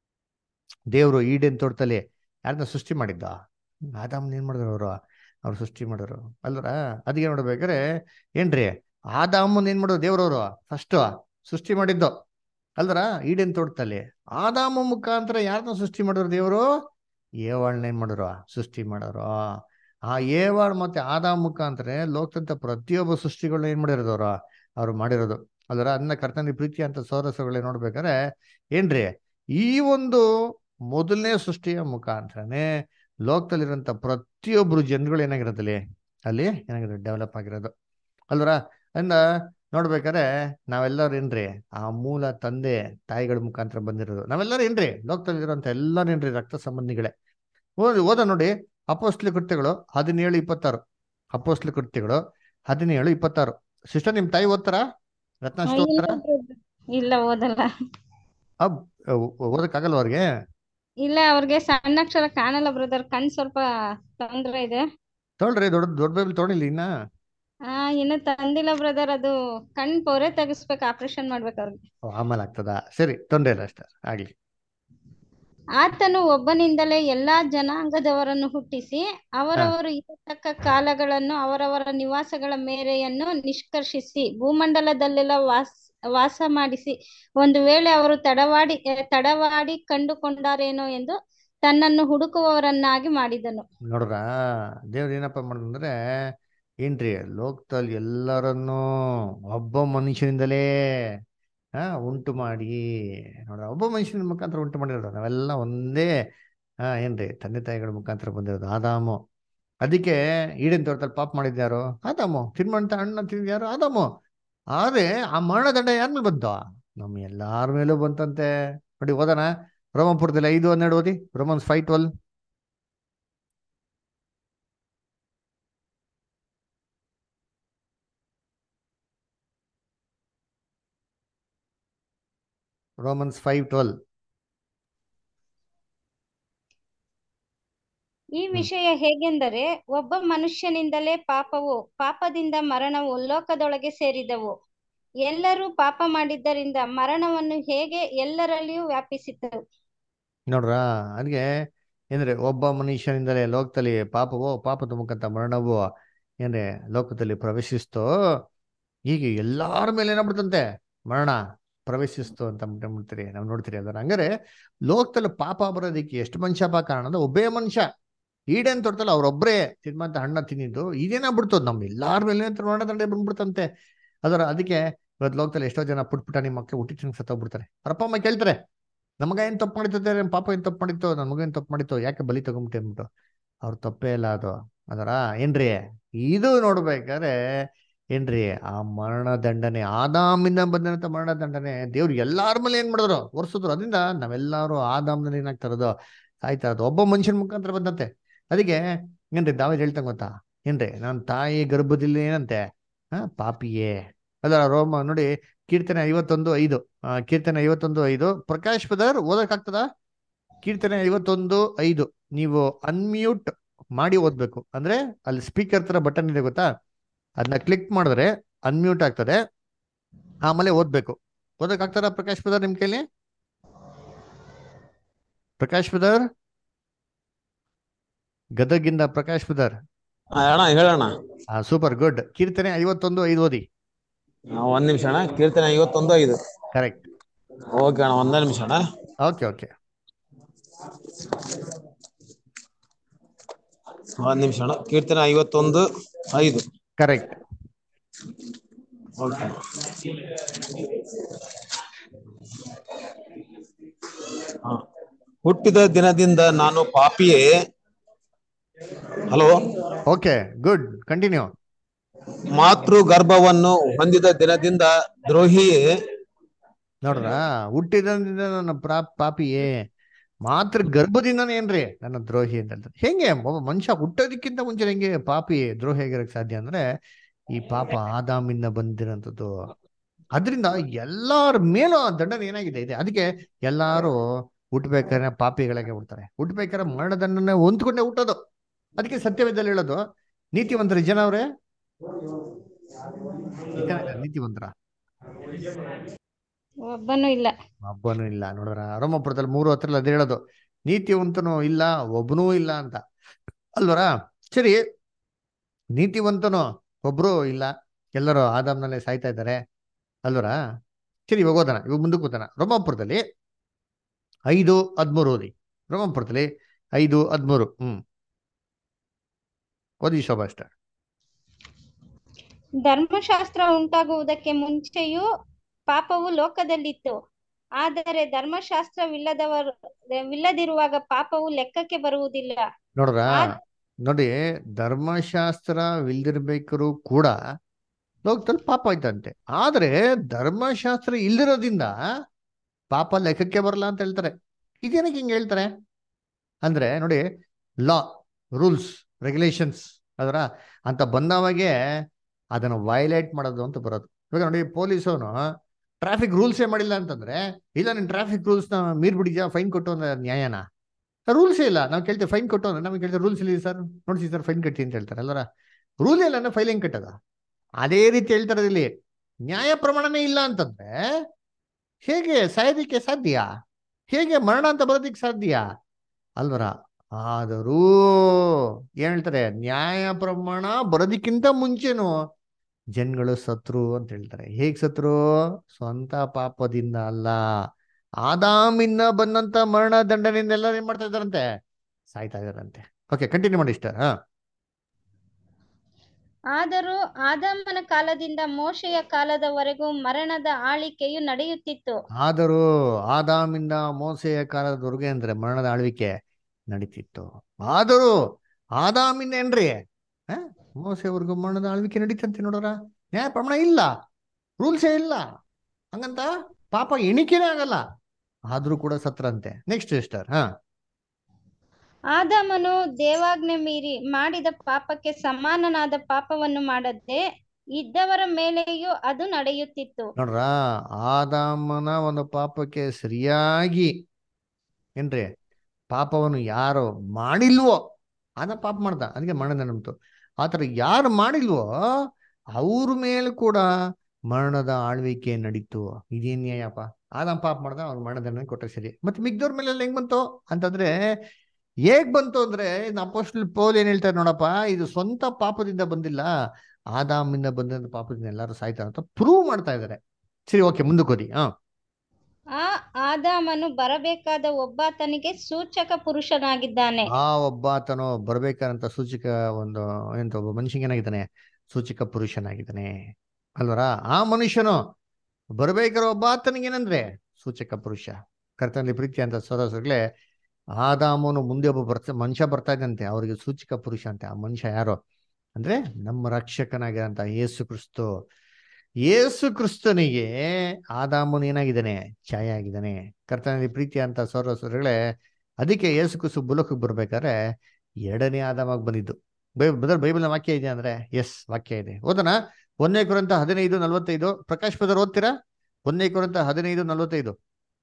ದೇವರು ಈಡೇನ್ ತೋಟದಲ್ಲಿ ಯಾರನ್ನ ಸೃಷ್ಟಿ ಮಾಡಿದ್ದ? ಆದಾಮ್ನ ಏನ್ ಮಾಡಿದ್ರು ಅವರು? ಅವ್ರು ಸೃಷ್ಟಿ ಮಾಡಿದ್ರು ಅಲ್ವರ. ಅದಕ್ಕೆ ನೋಡ್ಬೇಕಾದ್ರೆ ಏನ್ರಿ ಆದಾಮನ್ ಏನ್ ಮಾಡೋದು ದೇವ್ರವ್ರು ಫಸ್ಟ್ ಸೃಷ್ಟಿ ಮಾಡಿದ್ದು ಅಲ್ವರ ಈಡೇನ್ ತೋಟದಲ್ಲಿ. ಆದಾಮ ಮುಖಾಂತರ ಯಾರನ್ನ ಸೃಷ್ಟಿ ಮಾಡಿದ್ರು ದೇವರು? ಏವಾಳ್ನ ಏನ್ ಮಾಡಿದ್ರು ಸೃಷ್ಟಿ ಮಾಡೋರು. ಆ ಏವಾಳ್ ಮತ್ತೆ ಆದಾಮ ಮುಖಾಂತರ ಲೋಕದಂತ ಪ್ರತಿಯೊಬ್ಬ ಸೃಷ್ಟಿಗಳನ್ನ ಏನ್ ಮಾಡಿರೋದು ಅವ್ರು ಅವ್ರು ಮಾಡಿರೋದು ಅಲ್ವರ. ಅದನ್ನ ಕರ್ತನಲ್ಲಿ ಪ್ರೀತಿ ಅಂತ ಸೋದರಸಗಳೇ ನೋಡ್ಬೇಕಾದ್ರೆ ಏನ್ರಿ ಈ ಒಂದು ಮೊದಲನೇ ಸೃಷ್ಟಿಯ ಮುಖಾಂತರನೇ ಲೋಕದಲ್ಲಿರೋಂಥ ಪ್ರತಿಯೊಬ್ರು ಜನಗಳು ಏನಾಗಿರೋದಲ್ಲಿ ಅಲ್ಲಿ ಏನಾಗಿರೋದು ಡೆವಲಪ್ ಆಗಿರೋದು ಅಲ್ವರ. ಅಂದ ನೋಡ್ಬೇಕಾದ್ರೆ ನಾವೆಲ್ಲರೂ ಏನ್ರಿ ಆ ಮೂಲ ತಂದೆ ತಾಯಿಗಳ ಮುಖಾಂತರ ಬಂದಿರೋದು. ನಾವೆಲ್ಲರೂ ಏನ್ರಿ ಲೋಕದಲ್ಲಿರೋಂಥ ಎಲ್ಲರೂ ಏನ್ರಿ ರಕ್ತ ಸಂಬಂಧಿಗಳೇ. ಓದಿ ಓದ ನೋಡಿ ಅಪೊಸ್ತಲ ಕೃತ್ಯಗಳು ಹದಿನೇಳು ಇಪ್ಪತ್ತಾರು. ಅಪೊಸ್ತಲ ಕೃತ್ಯಗಳು ಹದಿನೇಳು ಇಪ್ಪತ್ತಾರು. ಸಿಸ್ಟರ್ ನಿಮ್ ತಾಯಿ ಓದ್ತಾರ? ರತ್ನಾಷ್ಟ ಇಲ್ಲ ಓದ್ತಾರ? brother. ಇಲ್ಲ ಓದಲ್ಲ. ಅಬ್ ಓದಕ್ಕಾಗಲ್ವ ಅವ್ರಿಗೆ? ಇಲ್ಲ, ಅವ್ರಿಗೆ ಸಣ್ಣ ಅಕ್ಷರ ಕಾಣಲ್ಲ ಬ್ರದರ್. ಕಣ್ ಸ್ವಲ್ಪ ತೊಂದ್ರೆ ಇದೆ. ತೊಗೊಳ್ರಿ, ದೊಡ್ಡ ದೊಡ್ಡ ಬೈಬಲ್ ತೊಗೊಂಡಿಲ್ಲ ಇನ್ನ? ಆ ಇನ್ನು ತಂದಿಲ್ಲ ಬ್ರದರ್. ಅದು ಕಣ್ ಪೊರೆ ತೆಗಿಸ್ಬೇಕು, ಆಪರೇಷನ್ ಮಾಡ್ಬೇಕು ಅವ್ರಿಗೆ. ಓ, ಆಮೇಲೆ ಆಗ್ತದಾ? ಸರಿ, ತೊಂದ್ರೆ ಇಲ್ಲ ಅಷ್ಟೇ ಆಗ್ಲಿ. ಆತನು ಒಬ್ಬನಿಂದಲೇ ಎಲ್ಲಾ ಜನಾಂಗದವರನ್ನು ಹುಟ್ಟಿಸಿ ಹಾ ಅವರವರು ಇರತಕ್ಕ ಕಾಲಗಳನ್ನು ಅವರವರ ನಿವಾಸಗಳ ಮೇರೆಯನ್ನು ನಿಷ್ಕರ್ಷಿಸಿ ಭೂಮಂಡಲದಲ್ಲೆಲ್ಲ ವಾಸ ವಾಸ ಮಾಡಿಸಿ ಒಂದು ವೇಳೆ ಅವರು ತಡವಾಡಿ ತಡವಾಡಿ ಕಂಡುಕೊಂಡಾರೇನೋ ಎಂದು ತನ್ನನ್ನು ಹುಡುಕುವವರನ್ನಾಗಿ ಮಾಡಿದನು. ನೋಡ್ರ ದೇವ್ರ ಏನಪ್ಪ ಮಾಡಿದ್ರೆ ಏನ್ರಿ ಲೋಕದಲ್ಲಿ ಎಲ್ಲರನ್ನೂ ಒಬ್ಬ ಮನುಷ್ಯನಿಂದಲೇ ಹಾ ಉಂಟು ಮಾಡಿ ನೋಡ್ರ. ಒಬ್ಬ ಮನುಷ್ಯನ ಮುಖಾಂತರ ಉಂಟು ಮಾಡಿರೋದು. ನಾವೆಲ್ಲ ಒಂದೇ ಹಾ ಏನ್ರಿ ತಂದೆ ತಾಯಿಗಳ ಮುಖಾಂತರ ಬಂದಿರೋದು ಆದಾಮು. ಅದಕ್ಕೆ ಈಡೇನ್ ತೋಟದಲ್ಲಿ ಪಾಪ ಮಾಡಿದ್ಯಾರು? ಆದಾಮು. ತಿನ್ಮಂತ ಹಣ್ಣು ತಿಂದ್ಯಾರು? ಆದಾಮು. ಆದ್ರೆ ಆ ಮರಣದಂಡ ಯಾರ ಮೇಲೆ ಬಂತು? ನಮ್ ಎಲ್ಲಾರ ಮೇಲೂ ಬಂತಂತೆ. ನೋಡಿ ಓದೋಣ, ರೋಮಪುರದಲ್ಲಿ ಐದು ಹನ್ನೆರಡು ಓದಿ. Romans five twelve. Romans five twelve. ಈ ವಿಷಯ ಹೇಗೆಂದರೆ ಒಬ್ಬ ಮನುಷ್ಯನಿಂದಲೇ ಪಾಪವು, ಪಾಪದಿಂದ ಮರಣವು ಲೋಕದೊಳಗೆ ಸೇರಿದವು. ಎಲ್ಲರೂ ಪಾಪ ಮಾಡಿದ್ದರಿಂದ ಮರಣವನ್ನು ಹೇಗೆ ಎಲ್ಲರಲ್ಲಿಯೂ ವ್ಯಾಪಿಸಿತು. ನೋಡ್ರ ಅದಕ್ಕೆ ಏನ್ರಿ ಒಬ್ಬ ಮನುಷ್ಯನಿಂದಲೇ ಲೋಕದಲ್ಲಿ ಪಾಪವೋ, ಪಾಪದ ಮುಖಾಂತರ ಮರಣವು ಏನ್ರಿ ಲೋಕದಲ್ಲಿ ಪ್ರವೇಶಿಸ್ತೋ. ಹೀಗೆ ಎಲ್ಲಾರ ಮೇಲೆ ಏನಾಗ್ಬಿಡ್ತಂತೆ ಮರಣ ಪ್ರವೇಶಿಸ್ತು ಅಂತ ಅಂದ್ಬಿಡ್ತೀರಿ ನಾವು ನೋಡ್ತೀರಿ. ಅದರ ಹಂಗಾರೆ ಲೋಕದಲ್ಲಿ ಪಾಪ ಬರೋದಕ್ಕೆ ಎಷ್ಟು ಮನುಷ್ಯ ಬಾ ಕಾರಣ ಅಂದ್ರೆ ಒಬ್ಬೇ ಮನುಷ್ಯ. ಈಡೇನ್ ತೊಡ್ತಲ್ಲ ಅವ್ರೊಬ್ರೇ ತಿನ್ಮಂತ ಹಣ್ಣ ತಿನ್ನಿದ್ದು ಇದೇನಾಗ್ಬಿಡ್ತು ನಮ್ ಎಲ್ಲಾರ ಮೇಲೆ ಮರಣದಂಡೆ ಬಂದ್ಬಿಡ್ತಂತೆ. ಅದರ ಅದಕ್ಕೆ ಇವತ್ತು ಲೋಕದಲ್ಲಿ ಎಷ್ಟೋ ಜನ ಪುಟ್ ಪುಟ್ಟ ನಿಮ್ಮ ಮಕ್ಕಳು ಹುಟ್ಟಿ ಸತ್ತೋಗ್ಬಿಡ್ತಾರೆ. ಅವ್ರ ಅಪ್ಪ ಅಮ್ಮ ಕೇಳ್ತಾರೆ, ನಮಗ ಏನ್ ತಪ್ಪು ಮಾಡಿದ್ದಾರೆ, ನಮ್ಮ ಪಾಪ ಏನ್ ತಪ್ಪು ಮಾಡಿತ್ತು, ನನ್ನ ಮಗ ಏನ್ ತಪ್ಪು ಮಾಡಿತ್ತು, ಯಾಕೆ ಬಲಿ ತಗೊಂಬಿಟ್ಟೆ ಅಂದ್ಬಿಟ್ಟು. ಅವ್ರ ತಪ್ಪೇ ಇಲ್ಲ ಅದು. ಅದರ ಏನ್ರಿ ಇದು ನೋಡ್ಬೇಕಾದ್ರೆ ಏನ್ರಿ ಆ ಮರಣ ದಂಡನೆ, ಆದಾಮಿಂದ ಬಂದಂತ ಮರಣ ದಂಡನೆ ದೇವ್ರು ಎಲ್ಲಾರ ಮೇಲೆ ಏನ್ ಮಾಡಿದ್ರು, ಒರ್ಸಿದ್ರು. ಅದರಿಂದ ನಾವೆಲ್ಲರೂ ಆದಾಮ್ನಲ್ಲಿ ಏನಾಗ್ತಾರದು, ಸಾಯ್ತಾ ಇರೋದು ಒಬ್ಬ ಮನುಷ್ಯನ ಮುಖಾಂತರ ಬಂದಂತೆ. ಅದಕ್ಕೆ ಏನ್ರಿ ದಾವೀದ್ ಹೇಳ್ತಂಗ ಗೊತ್ತಾ, ಏನ್ರಿ ನಾನು ತಾಯಿ ಗರ್ಭದಲ್ಲಿ ಏನಂತೆ ಹಾ ಪಾಪಿಯೇ. ಅದರ ರೋಮ ನೋಡಿ, ಕೀರ್ತನೆ ಐವತ್ತೊಂದು ಐದು ಆ ಕೀರ್ತನೆ ಐವತ್ತೊಂದು ಐದು ಪ್ರಕಾಶ್ ಪದರ್ ಓದಕ್ಕಾಗ್ತದ? ಕೀರ್ತನೆ ಐವತ್ತೊಂದು ಐದು ನೀವು ಅನ್ಮ್ಯೂಟ್ ಮಾಡಿ ಓದ್ಬೇಕು. ಅಂದ್ರೆ ಅಲ್ಲಿ ಸ್ಪೀಕರ್ ತರ ಬಟನ್ ಇದೆ ಗೊತ್ತಾ, ಅದನ್ನ ಕ್ಲಿಕ್ ಮಾಡಿದ್ರೆ ಅನ್ಮ್ಯೂಟ್ ಆಗ್ತದೆ, ಆಮೇಲೆ ಓದ್ಬೇಕು. ಓದಕ್ಕಾಗ್ತದ ಪ್ರಕಾಶ್ ಪದರ್ ನಿಮ್ ಕೈಲಿ? ಪ್ರಕಾಶ್ ಪದರ್, ಗದಗಿಂದ ಪ್ರಕಾಶ್ ಪದರ್. ಅಣ್ಣ ಹೇಳೋಣ. ಹಾ ಸೂಪರ್ ಗುಡ್. ಕೀರ್ತನೆ ಐವತ್ತೊಂದು ಐದು ಓದಿ. ಒಂದ್ ನಿಮಿಷ ಅಣ್ಣ. ಕೀರ್ತನೆ ಐವತ್ತೊಂದು ಐದು ಕರೆಕ್ಟ್. ಓಕೆ ಅಣ್ಣ, ಒಂದೇ ನಿಮಿಷ ಅಣ್ಣ. ಓಕೆ ಓಕೆ ಒಂದ್ ನಿಮಿಷ ಅಣ್ಣ. ಕೀರ್ತನೆ ಐವತ್ತೊಂದು ಐದು ಕರೆಕ್ಟ್. ಓಕೆ. ಹಾ. ಹುಟ್ಟಿದ ದಿನದಿಂದ ನಾನು ಪಾಪಿಯೇ. ಹಲೋ. Okay good, continue. ಮಾತೃ ಗರ್ಭವನ್ನು ಹೊಂದಿದ ದಿನದಿಂದ ದ್ರೋಹಿಯೇ. ನೋಡ್ರ, ಹುಟ್ಟಿದಿಂದ ನನ್ನ ಪ್ರಾ ಪಾಪಿಯೇ, ಮಾತ್ರ ಗರ್ಭದಿಂದನೇ ಏನ್ರಿ ನನ್ನ ದ್ರೋಹಿ ಅಂತ ಹೇಳ್ತಾರೆ. ಹೆಂಗೆ ಒಬ್ಬ ಮನುಷ್ಯ ಹುಟ್ಟೋದಕ್ಕಿಂತ ಮುಂಚೆ ಹೆಂಗೆ ಪಾಪಿ ದ್ರೋಹಿ ಆಗಿರಕ್ ಸಾಧ್ಯ ಅಂದ್ರೆ, ಈ ಪಾಪ ಆದಾಮಿಂದ ಬಂದಿರೋಂಥದ್ದು. ಅದರಿಂದ ಎಲ್ಲಾರ ಮೇಲೂ ಆ ದಂಡನೆ ಏನಾಗಿದೆ ಇದೆ. ಅದಕ್ಕೆ ಎಲ್ಲಾರು ಹುಟ್ಬೇಕಾದ್ರೆ ಪಾಪಿಗಳಾಗೆ ಹುಡ್ತಾರೆ, ಹುಟ್ಬೇಕಾದ್ರೆ ಮರಣದಂಡನೆ ಹೊಂದ್ಕೊಂಡೆ ಹುಟ್ಟೋದು. ಅದಕ್ಕೆ ಸತ್ಯವೇದಲ್ಲಿ ಹೇಳೋದು, ನೀತಿವಂತರ ಜನ ಅವ್ರೆ ನೀತಿವಂತರ ಒಬ್ಬನು ಇಲ್ಲ. ಒಬ್ಬನು ಇಲ್ಲ. ನೋಡ್ರ ರೋಮಾಪುರದಲ್ಲಿ ಮೂರು ಹತ್ರದಲ್ಲಿ ಅದೇ ಹೇಳೋದು, ನೀತಿವಂತನು ಇಲ್ಲ, ಒಬ್ಬನೂ ಇಲ್ಲ ಅಂತ ಅಲ್ವರ. ಸರಿ, ನೀತಿವಂತನು ಒಬ್ರು ಇಲ್ಲ, ಎಲ್ಲರೂ ಆದಾಮ್ನಲ್ಲೇ ಸಾಯ್ತಾ ಇದ್ದಾರೆ ಅಲ್ವರ. ಸರಿ, ಇವಾಗ ಓದೋಣ, ಇವಾಗ ಮುಂದಕ್ಕೆ ಓದೋಣ. ರೋಮಾಪುರದಲ್ಲಿ ಐದು ಹದ್ಮೂರು ಓದಿ. ರೋಮಾಪುರದಲ್ಲಿ ಐದು ಹದ್ಮೂರು ಹ್ಮ್ ಓದಿ ಶೋಭಾ ಅಷ್ಟ. ಧರ್ಮಶಾಸ್ತ್ರ ಉಂಟಾಗುವುದಕ್ಕೆ ಮುಂಚೆಯೂ ಪಾಪವು ಲೋಕದಲ್ಲಿತ್ತು, ಆದರೆ ಧರ್ಮಶಾಸ್ತ್ರವಿಲ್ಲದವರು ವಿಲ್ಲದಿರುವಾಗ ಪಾಪವು ಲೆಕ್ಕಕ್ಕೆ ಬರುವುದಿಲ್ಲ. ನೋಡ್ರ ಆದ್- ನೋಡಿ, ಧರ್ಮಶಾಸ್ತ್ರವಿಲ್ದಿರ್ಬೇಕಾದ್ರು ಕೂಡ ಲೋಕದಲ್ಲಿ ಪಾಪ ಆಯ್ತಂತೆ. ಆದ್ರೆ ಧರ್ಮಶಾಸ್ತ್ರ ಇಲ್ದಿರೋದ್ರಿಂದ ಪಾಪ ಲೆಕ್ಕಕ್ಕೆ ಬರಲ್ಲ ಅಂತ ಹೇಳ್ತಾರೆ. ಇದೇನಕ್ಕೆ ಹಿಂಗೆ ಹೇಳ್ತಾರೆ ಅಂದ್ರೆ, ನೋಡಿ, ಲಾ, ರೂಲ್ಸ್, ರೆಗ್ಯುಲೇಷನ್ಸ್ ಅದರ ಅಂತ ಬಂದವಾಗೆ ಅದನ್ನು ವೈಲೇಟ್ ಮಾಡೋದು ಅಂತ ಬರೋದು. ಇವಾಗ ನೋಡಿ, ಪೊಲೀಸವನು ಟ್ರಾಫಿಕ್ ರೂಲ್ಸೇ ಮಾಡಿಲ್ಲ ಅಂತಂದ್ರೆ, ಇಲ್ಲ ನೀನು ಟ್ರಾಫಿಕ್ ರೂಲ್ಸ್ನ ಮೀರ್ ಬಿಡಿದ್ಯಾ, ಫೈನ್ ಕೊಟ್ಟು ಅಂದ್ರೆ ನ್ಯಾಯನ? ರೂಲ್ಸೇ ಇಲ್ಲ. ನಾವು ಕೇಳ್ತೀವಿ ಫೈನ್ ಕೊಟ್ಟು ಅಂದ್ರೆ, ನಮಗೆ ಕೇಳ್ತೀವಿ ರೂಲ್ಸ್ ಇಲ್ಲ ಸರ್, ನೋಡಿಸಿ ಸರ್ ಫೈನ್ ಕಟ್ಟಿ ಅಂತ ಹೇಳ್ತಾರೆ ಅಲ್ಲರ. ರೂಲ್ ಇಲ್ಲ ಅಂದ್ರೆ ಫೈಲ್ ಹೆಂಗ್ ಕಟ್ಟದ? ಅದೇ ರೀತಿ ಹೇಳ್ತಾರೆ ಇಲ್ಲಿ, ನ್ಯಾಯ ಪ್ರಮಾಣನೇ ಇಲ್ಲ ಅಂತಂದ್ರೆ ಹೇಗೆ ಸಾಯೋದಿಕ್ಕೆ ಸಾಧ್ಯ, ಹೇಗೆ ಮರಣ ಅಂತ ಬರೋದಿಕ್ಕೆ ಸಾಧ್ಯ ಅಲ್ವರ. ಆದರೂ ಏನ್ ಹೇಳ್ತಾರೆ, ನ್ಯಾಯ ಪ್ರಮಾಣ ಬರೋದಕ್ಕಿಂತ ಮುಂಚೆನು ಜನಗಳು ಸತ್ರು ಅಂತ ಹೇಳ್ತಾರೆ. ಹೇಗ್ ಸತ್ರು? ಸ್ವಂತ ಪಾಪದಿಂದ ಅಲ್ಲ, ಆದಾಮಿಂದ ಬಂದಂತ ಮರಣ ದಂಡನೆಯಿಂದ ಎಲ್ಲ ಏನ್ ಮಾಡ್ತಾ ಇದಾರಂತೆ, ಸಾಯ್ತಾ ಇದಾರಂತೆ. ಓಕೆ, ಕಂಟಿನ್ಯೂ ಮಾಡಿ ಇಷ್ಟ. ಹಾ ಆದರೂ ಆದಾಮನ ಕಾಲದಿಂದ ಮೋಶೆಯ ಕಾಲದವರೆಗೂ ಮರಣದ ಆಳಿಕೆಯು ನಡೆಯುತ್ತಿತ್ತು. ಆದರೂ ಆದಾಮಿಂದ ಮೋಸೆಯ ಕಾಲದವರೆಗೆ ಅಂದ್ರೆ ಮರಣದ ಆಳ್ವಿಕೆ ನಡೀತಿತ್ತು. ಆದರೂ ಆದಾಮಿಂದ ಏನ್ರಿ ಹ ಮೋಸೆವರೆಗೂ ಮರಣದ ಆಳ್ವಿಕೆ ನಡೀತಂತೆ. ನೋಡೋರ, ನ್ಯಾಯ ಪ್ರಮಾಣ ಇಲ್ಲ, ರೂಲ್ಸೇ ಇಲ್ಲ, ಹಂಗಂತ ಪಾಪ ಎಣಿಕೆನೇ ಆಗಲ್ಲ, ಆದ್ರೂ ಕೂಡ ಸತ್ರಂತೆ. Next sister. ಹಾ ಆದಾಮನು ದೇವಾಜ್ಞೆ ಮೀರಿ ಮಾಡಿದ ಪಾಪಕ್ಕೆ ಸಮಾನನಾದ ಪಾಪವನ್ನು ಮಾಡದೆ ಇದ್ದವರ ಮೇಲೆಯೂ ಅದು ನಡೆಯುತ್ತಿತ್ತು. ನೋಡ್ರ, ಆದಾಮನ ಒಂದು ಪಾಪಕ್ಕೆ ಸರಿಯಾಗಿ ಏನ್ರಿ ಪಾಪವನ್ನು ಯಾರು ಮಾಡಿಲ್ವೋ ಅದ ಪಾಪ ಮಾಡ್ದ, ಅದಕ್ಕೆ ಮರಣ ನಂಬಿತು. ಆತರ ಯಾರು ಮಾಡಿಲ್ವೋ ಅವ್ರ ಮೇಲೆ ಕೂಡ ಮರಣದ ಆಳ್ವಿಕೆ ನಡೀತು. ಇದೇನ್ ನ್ಯಾಯಪ್ಪ? ಆದಾಮ ಪಾಪ ಮಾಡ್ದ, ಅವ್ರು ಮರಣದಂಡನೆ ಕೊಟ್ರೆ ಸರಿ. ಮತ್ತೆ ಮಿಗ್ದವ್ರ ಮೇಲೆಲ್ಲ ಹೆಂಗ್ ಬಂತು ಅಂತಂದ್ರೆ, ಹೇಗ್ ಬಂತು ಅಂದ್ರೆ, ಅಪೊಸ್ತಲ ಪೌಲ್ ಏನ್ ಹೇಳ್ತಾರೆ ನೋಡಪ್ಪ, ಇದು ಸ್ವಂತ ಪಾಪದಿಂದ ಬಂದಿಲ್ಲ, ಆದಾಮಿಂದ ಬಂದಂತ ಪಾಪದಿಂದ ಎಲ್ಲರೂ ಸಾಯ್ತಾರೆ ಅಂತ ಪ್ರೂವ್ ಮಾಡ್ತಾ ಇದ್ದಾರೆ. ಸರಿ, ಓಕೆ, ಮುಂದಕ್ಕೆ ಓದಿ. ಹಾ ಆ ಆದಾಮನು ಬರಬೇಕಾದ ಒಬ್ಬಾತನಿಗೆ ಸೂಚಕ ಪುರುಷನಾಗಿದ್ದಾನೆ. ಆ ಒಬ್ಬ ಆತನು ಬರ್ಬೇಕಾದಂತ ಸೂಚಕ ಒಂದು ಎಂತ ಒಬ್ಬ ಮನುಷ್ಯನಿಗೆ ಏನಾಗಿದ್ದಾನೆ, ಸೂಚಕ ಪುರುಷನಾಗಿದ್ದಾನೆ ಅಲ್ವರ. ಆ ಮನುಷ್ಯನು ಬರ್ಬೇಕಾರೋ ಒಬ್ಬ ಆತನಿಗೆ ಏನಂದ್ರೆ ಸೂಚಕ ಪುರುಷ. ಕರ್ತನಲ್ಲಿ ಪ್ರೀತಿ ಅಂತ ಸೋದರಗಳೇ, ಆದಾಮನು ಮುಂದೆ ಒಬ್ಬ ಬರ್ತ ಮನುಷ್ಯ ಬರ್ತಾ ಇದ್ದಂತೆ, ಅವ್ರಿಗೆ ಸೂಚಕ ಪುರುಷ ಅಂತೆ. ಆ ಮನುಷ್ಯ ಯಾರು ಅಂದ್ರೆ ನಮ್ಮ ರಕ್ಷಕನಾಗಿರಂತ ಯೇಸು ಕ್ರಿಸ್ತು. ಯೇಸು ಕ್ರಿಸ್ತನಿಗೆ ಆದಾಮನು ಏನಾಗಿದ್ದಾನೆ, ಛಾಯೆ ಆಗಿದ್ದಾನೆ. ಕರ್ತನಲ್ಲಿ ಪ್ರೀತಿ ಅಂತ ಸೋದರಗಳೇ, ಅದಕ್ಕೆ ಯೇಸು ಕ್ರಿಸ್ತು ಭೂಲೋಕಕ್ಕೆ ಬರ್ಬೇಕಾದ್ರೆ ಎರಡನೇ ಆದಾಮಾಗಿ ಬಂದಿದ್ದು. ಬೈ ಬದರ್ ಬೈಬಲ್ನ ವಾಕ್ಯ ಇದೆ ಅಂದ್ರೆ ಎಸ್ ವಾಕ್ಯ ಇದೆ. ಓದೋಣ. ಒಂದನೇ ಕೊರಿಂಥ ಹದಿನೈದು ನಲ್ವತ್ತೈದು. ಪ್ರಕಾಶ್ ಬದರ್ ಓದ್ತೀರಾ? ಒಂದನೇ ಕೊರಿಂಥ ಹದಿನೈದು ನಲ್ವತ್ತೈದು.